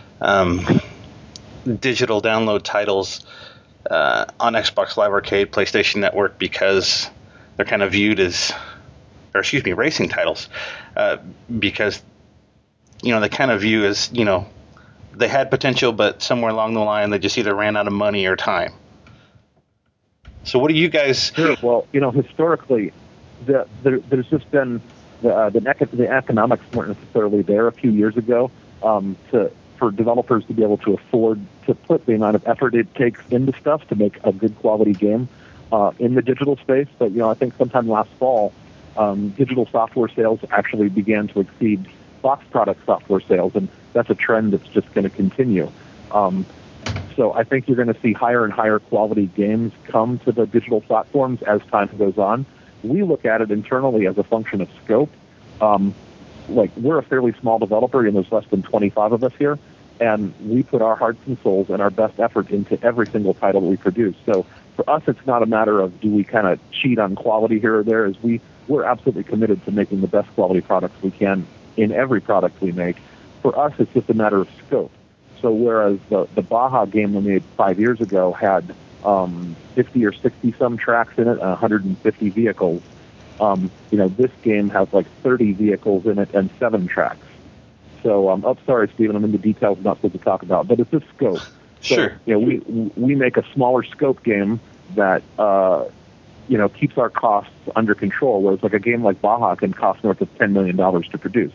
digital download titles on Xbox Live Arcade, PlayStation Network, because they're kind of viewed as, racing titles, because they kind of view as they had potential, but somewhere along the line they just either ran out of money or time. So what do you guys? Sure. Well, historically, there's just been the economics weren't necessarily there a few years ago for developers to be able to afford to put the amount of effort it takes into stuff to make a good quality game in the digital space. But I think sometime last fall, digital software sales actually began to exceed box product software sales, and that's a trend that's just going to continue. So I think you're going to see higher and higher quality games come to the digital platforms as time goes on. We look at it internally as a function of scope. We're a fairly small developer, and there's less than 25 of us here, and we put our hearts and souls and our best effort into every single title that we produce. So for us, it's not a matter of do we kind of cheat on quality here or there. We're absolutely committed to making the best quality products we can in every product we make. For us, it's just a matter of scope. So whereas the Baja game we made 5 years ago had 50 or 60 some tracks in it, 150 vehicles, this game has like 30 vehicles in it and 7 tracks. So, sorry, Stephen, I'm in the details I'm not supposed to talk about, but it's a scope. Sure. So, we make a smaller scope game that keeps our costs under control, whereas like a game like Baja can cost north of $10 million to produce.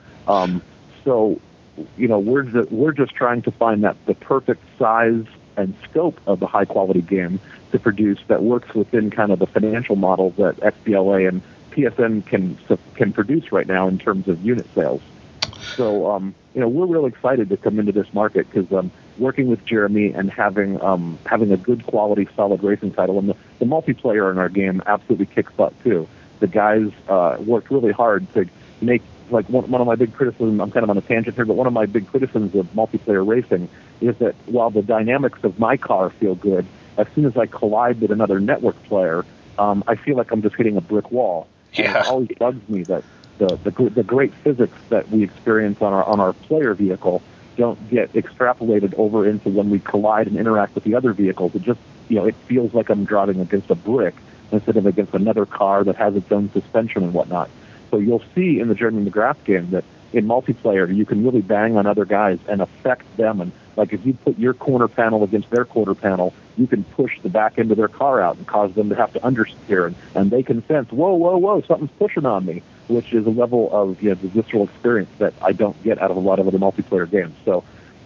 We're just trying to find the perfect size and scope of the high quality game to produce that works within kind of the financial model that XBLA and PSN can produce right now in terms of unit sales. So we're really excited to come into this market because working with Jeremy and having a good quality, solid racing title, and the multiplayer in our game absolutely kicks butt too. The guys worked really hard to make, like, one of my big criticisms, I'm kind of on a tangent here, but one of my big criticisms of multiplayer racing is that while the dynamics of my car feel good, as soon as I collide with another network player, I feel like I'm just hitting a brick wall. And Yeah. it always bugs me that the great physics that we experience on our player vehicle don't get extrapolated over into when we collide and interact with the other vehicles. It just, it feels like I'm driving against a brick instead of against another car that has its own suspension and whatnot. So you'll see in the Jeremy McGrath game that in multiplayer, you can really bang on other guys and affect them. And like if you put your corner panel against their quarter panel, you can push the back end of their car out and cause them to have to understeer. And they can sense, whoa, something's pushing on me, which is a level of the visceral experience that I don't get out of a lot of other multiplayer games. So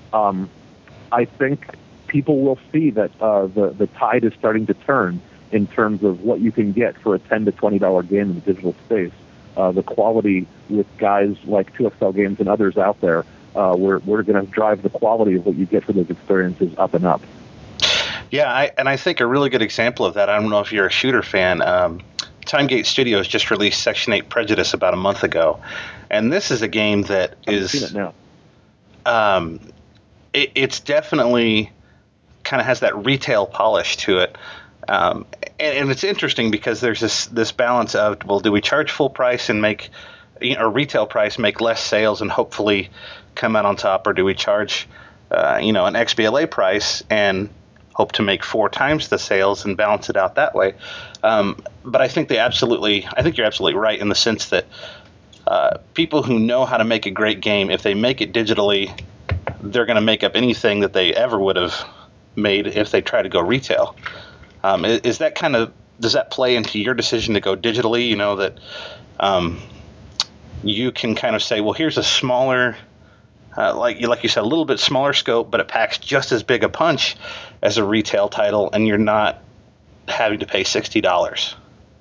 I think people will see that the tide is starting to turn in terms of what you can get for a $10 to $20 game in the digital space. The quality with guys like 2XL Games and others out there, we're going to drive the quality of what you get for those experiences up and up. Yeah, I think a really good example of that, I don't know if you're a shooter fan, Timegate Studios just released Section 8 Prejudice about a month ago. And this is a game that I've seen it now. It's definitely kind of has that retail polish to it. And it's interesting because there's this balance of, well, do we charge full price and make, or retail price, make less sales and hopefully come out on top, or do we charge, an XBLA price and hope to make 4 times the sales and balance it out that way? But I think you're absolutely right in the sense that people who know how to make a great game, if they make it digitally, they're going to make up anything that they ever would have made if they try to go retail. Is that does that play into your decision to go digitally? That you can kind of say, well, here's a smaller, like you said, a little bit smaller scope, but it packs just as big a punch as a retail title, and you're not having to pay $60.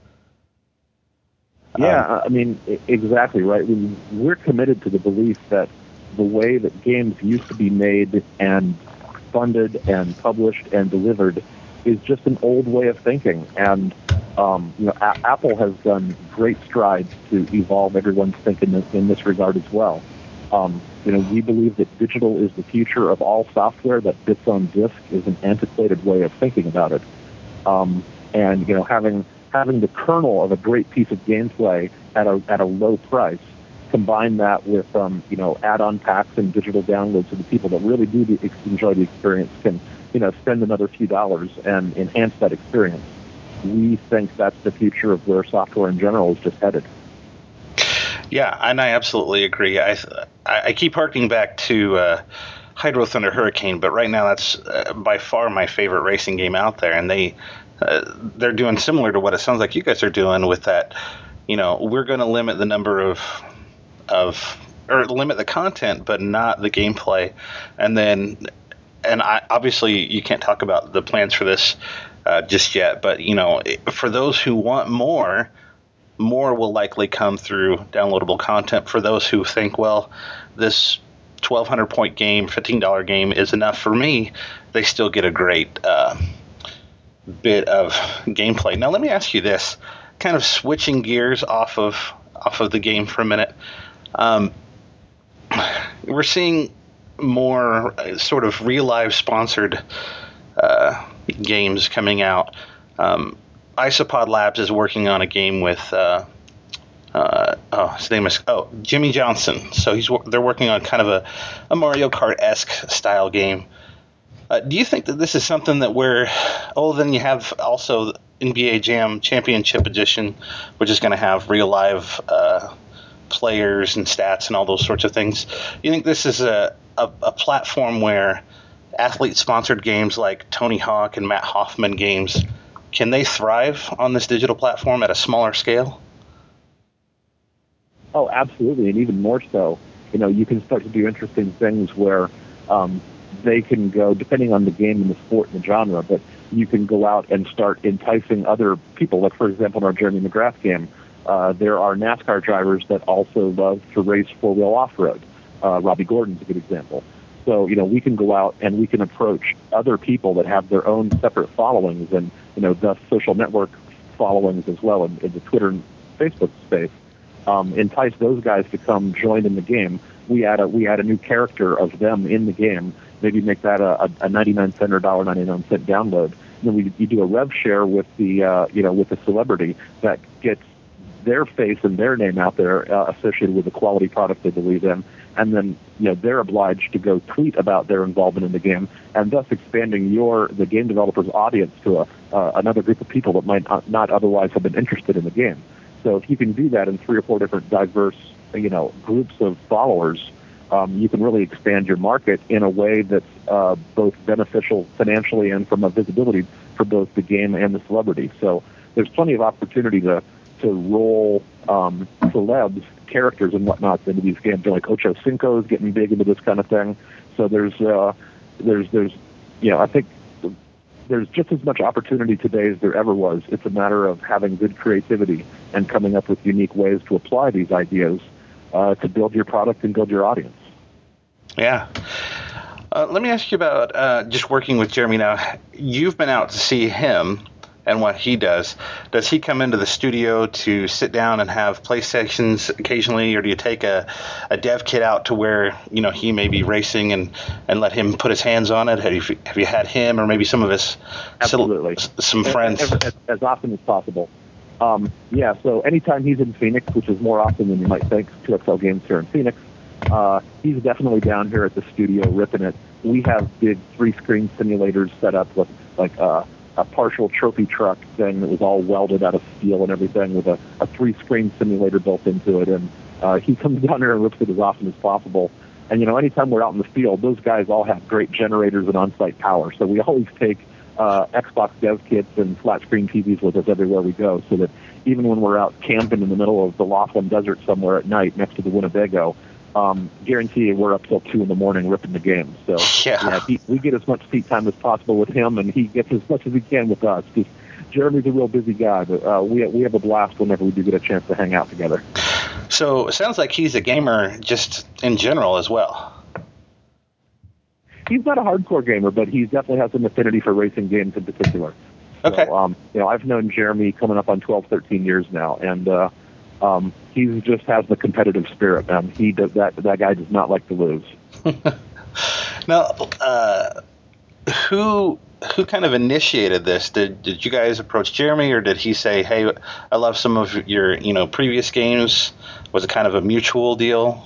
Yeah, exactly right. We're committed to the belief that the way that games used to be made and funded and published and delivered is just an old way of thinking. And Apple has done great strides to evolve everyone's thinking in this regard as well. We believe that digital is the future of all software, that bits on disk is an antiquated way of thinking about it. And having the kernel of a great piece of gameplay at a low price, combine that with add-on packs and digital downloads so the people that really do enjoy the experience can spend another few dollars and enhance that experience. We think that's the future of where software in general is just headed. Yeah, and I absolutely agree. I keep harking back to Hydro Thunder Hurricane, but right now that's by far my favorite racing game out there, and they're doing similar to what it sounds like you guys are doing with that. We're going to limit the number or limit the content, but not the gameplay, obviously you can't talk about the plans for this just yet, but for those who want more will likely come through downloadable content. For those who think, well, this 1,200 point game, $15 game is enough for me, they still get a great bit of gameplay. Now let me ask you this, kind of switching gears off of the game for a minute. We're seeing more sort of real live sponsored games coming out. Isopod Labs is working on a game with his name is Jimmy Johnson. So they're working on kind of a Mario Kart-esque style game. Do you think that this is something that then you have also NBA Jam Championship Edition, which is going to have real live players and stats and all those sorts of things. You think this is a platform where athlete-sponsored games like Tony Hawk and Matt Hoffman games, can they thrive on this digital platform at a smaller scale? Oh, absolutely, and even more so. You can start to do interesting things where they can go, depending on the game and the sport and the genre, but you can go out and start enticing other people. Like, for example, in our Jeremy McGrath game, there are NASCAR drivers that also love to race four-wheel off-road. Robbie Gordon's a good example. So, we can go out and we can approach other people that have their own separate followings and, thus social network followings as well in the Twitter and Facebook space. Entice those guys to come join in the game. We add a new character of them in the game. Maybe make that a 99-cent or $1.99 download. And then you do a rev share with the with the celebrity that gets their face and their name out there associated with the quality product they believe in, and then they're obliged to go tweet about their involvement in the game, and thus expanding the game developer's audience to another group of people that might not otherwise have been interested in the game. So if you can do that in 3 or 4 different diverse groups of followers, you can really expand your market in a way that's both beneficial financially and from a visibility for both the game and the celebrity. So there's plenty of opportunity to roll celebs, characters, and whatnot into these games. Like Ocho Cinco is getting big into this kind of thing. So there's I think there's just as much opportunity today as there ever was. It's a matter of having good creativity and coming up with unique ways to apply these ideas to build your product and build your audience. Yeah. Let me ask you about just working with Jeremy now. You've been out to see him and what he does. Does he come into the studio to sit down and have play sessions occasionally, or do you take a dev kit out to where he may be racing and let him put his hands on it? Have you had him or maybe some of his some friends as often as possible? So anytime he's in Phoenix, which is more often than you might think, 2XL Games here in Phoenix, he's definitely down here at the studio ripping it. We have big 3-screen simulators set up with a partial trophy truck thing that was all welded out of steel and everything with a 3-screen simulator built into it. And he comes down here and rips it as often as possible. And, anytime we're out in the field, those guys all have great generators and on-site power. So we always take Xbox dev kits and flat-screen TVs with us everywhere we go, so that even when we're out camping in the middle of the Laughlin Desert somewhere at night next to the Winnebago, guarantee you we're up till 2 a.m. ripping the game. So we get as much seat time as possible with him, and he gets as much as he can with us. Because Jeremy's a real busy guy, but we have a blast whenever we do get a chance to hang out together. So it sounds like he's a gamer just in general as well. He's not a hardcore gamer, but he definitely has an affinity for racing games in particular. Okay. So, I've known Jeremy coming up on 12, 13 years now, and he just has the competitive spirit, man. He does that guy does not like to lose. Now, who kind of initiated this? Did you guys approach Jeremy, or did he say, "Hey, I love some of your previous games"? Was it kind of a mutual deal?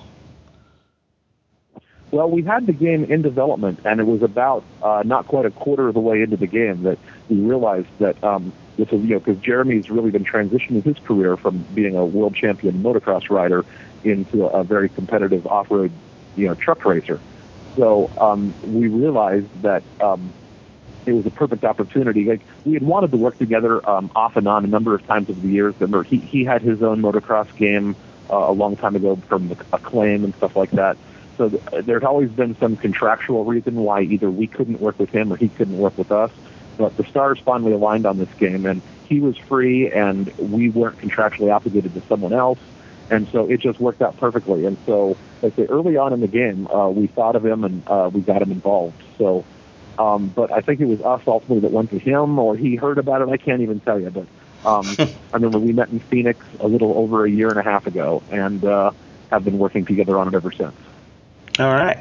Well, we had the game in development, and it was about not quite a quarter of the way into the game that we realized that this was, because Jeremy's really been transitioning his career from being a world champion motocross rider into a very competitive off-road, truck racer. So we realized that it was a perfect opportunity. Like, we had wanted to work together off and on a number of times over the years. Remember, he had his own motocross game a long time ago from Acclaim and stuff like that. So there'd always been some contractual reason why either we couldn't work with him or he couldn't work with us. But the stars finally aligned on this game, and he was free, and we weren't contractually obligated to someone else. And so it just worked out perfectly. And so, early on in the game, we thought of him and we got him involved. So, but I think it was us ultimately that went to him, or he heard about it. I can't even tell you. But I remember we met in Phoenix a little over a year and a half ago, and have been working together on it ever since. All right.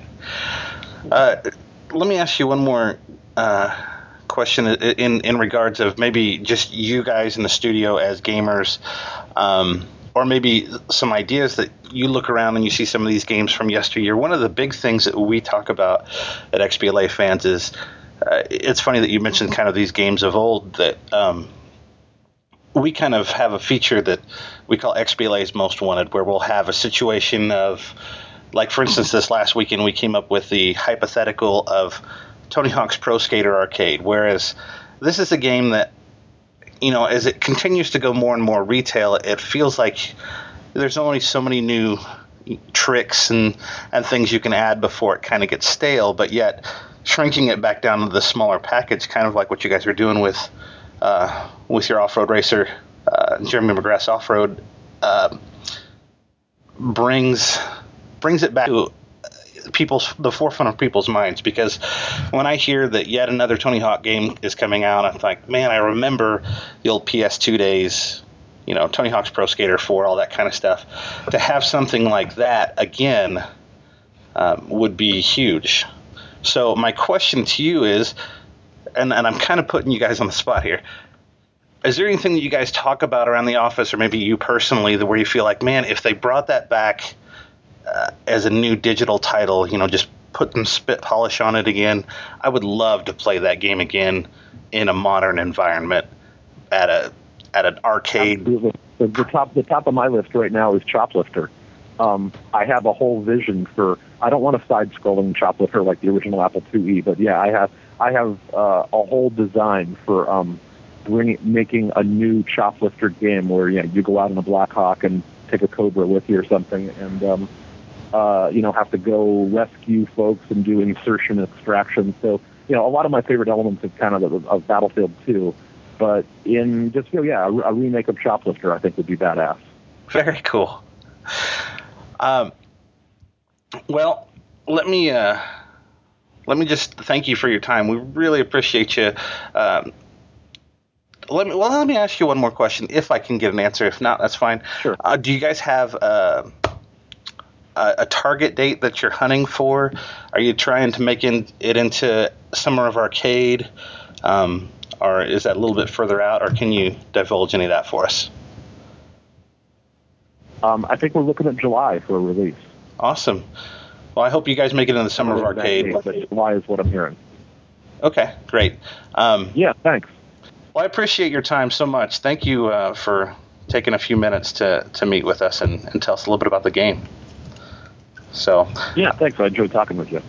Let me ask you one more question in regards of maybe just you guys in the studio as gamers, or maybe some ideas that you look around and you see some of these games from yesteryear. One of the big things that we talk about at XBLA Fans is it's funny that you mentioned kind of these games of old that we kind of have a feature that we call XBLA's Most Wanted, where we'll have a situation of, like, for instance, this last weekend we came up with the hypothetical of Tony Hawk's Pro Skater Arcade, whereas this is a game that, as it continues to go more and more retail, it feels like there's only so many new tricks and things you can add before it kind of gets stale, but yet shrinking it back down to the smaller package, kind of like what you guys are doing with your off-road racer, Jeremy McGrath's Off-Road, brings it back to the forefront of people's minds, because when I hear that yet another Tony Hawk game is coming out, I'm like, man, I remember the old PS2 days, Tony Hawk's Pro Skater 4, all that kind of stuff. To have something like that again would be huge. So my question to you is, and I'm kind of putting you guys on the spot here, is there anything that you guys talk about around the office, or maybe you personally, where you feel like, man, if they brought that back as a new digital title, just put some spit polish on it again, I would love to play that game again in a modern environment at an arcade. Absolutely. The top of my list right now is Choplifter. I have a whole vision for. I don't want a side-scrolling Choplifter like the original Apple IIe, but yeah, I have a whole design for making a new Choplifter game where you go out in a Blackhawk and take a Cobra with you or something, and have to go rescue folks and do insertion and extraction. So a lot of my favorite elements of kind of Battlefield 2, but in just a remake of Choplifter I think would be badass. Very cool. Well, let me just thank you for your time. We really appreciate you. Let me ask you one more question, if I can get an answer. If not, that's fine. Sure. Do you guys have a target date that you're hunting for? Are you trying to make it into Summer of Arcade, or is that a little bit further out? Or can you divulge any of that for us? I think we're looking at July for a release. Awesome. Well, I hope you guys make it in the Summer of Arcade. But July is what I'm hearing. Okay, great. Yeah, thanks. Well, I appreciate your time so much. Thank you for taking a few minutes to meet with us and tell us a little bit about the game. So. Yeah, thanks. I enjoyed talking with you.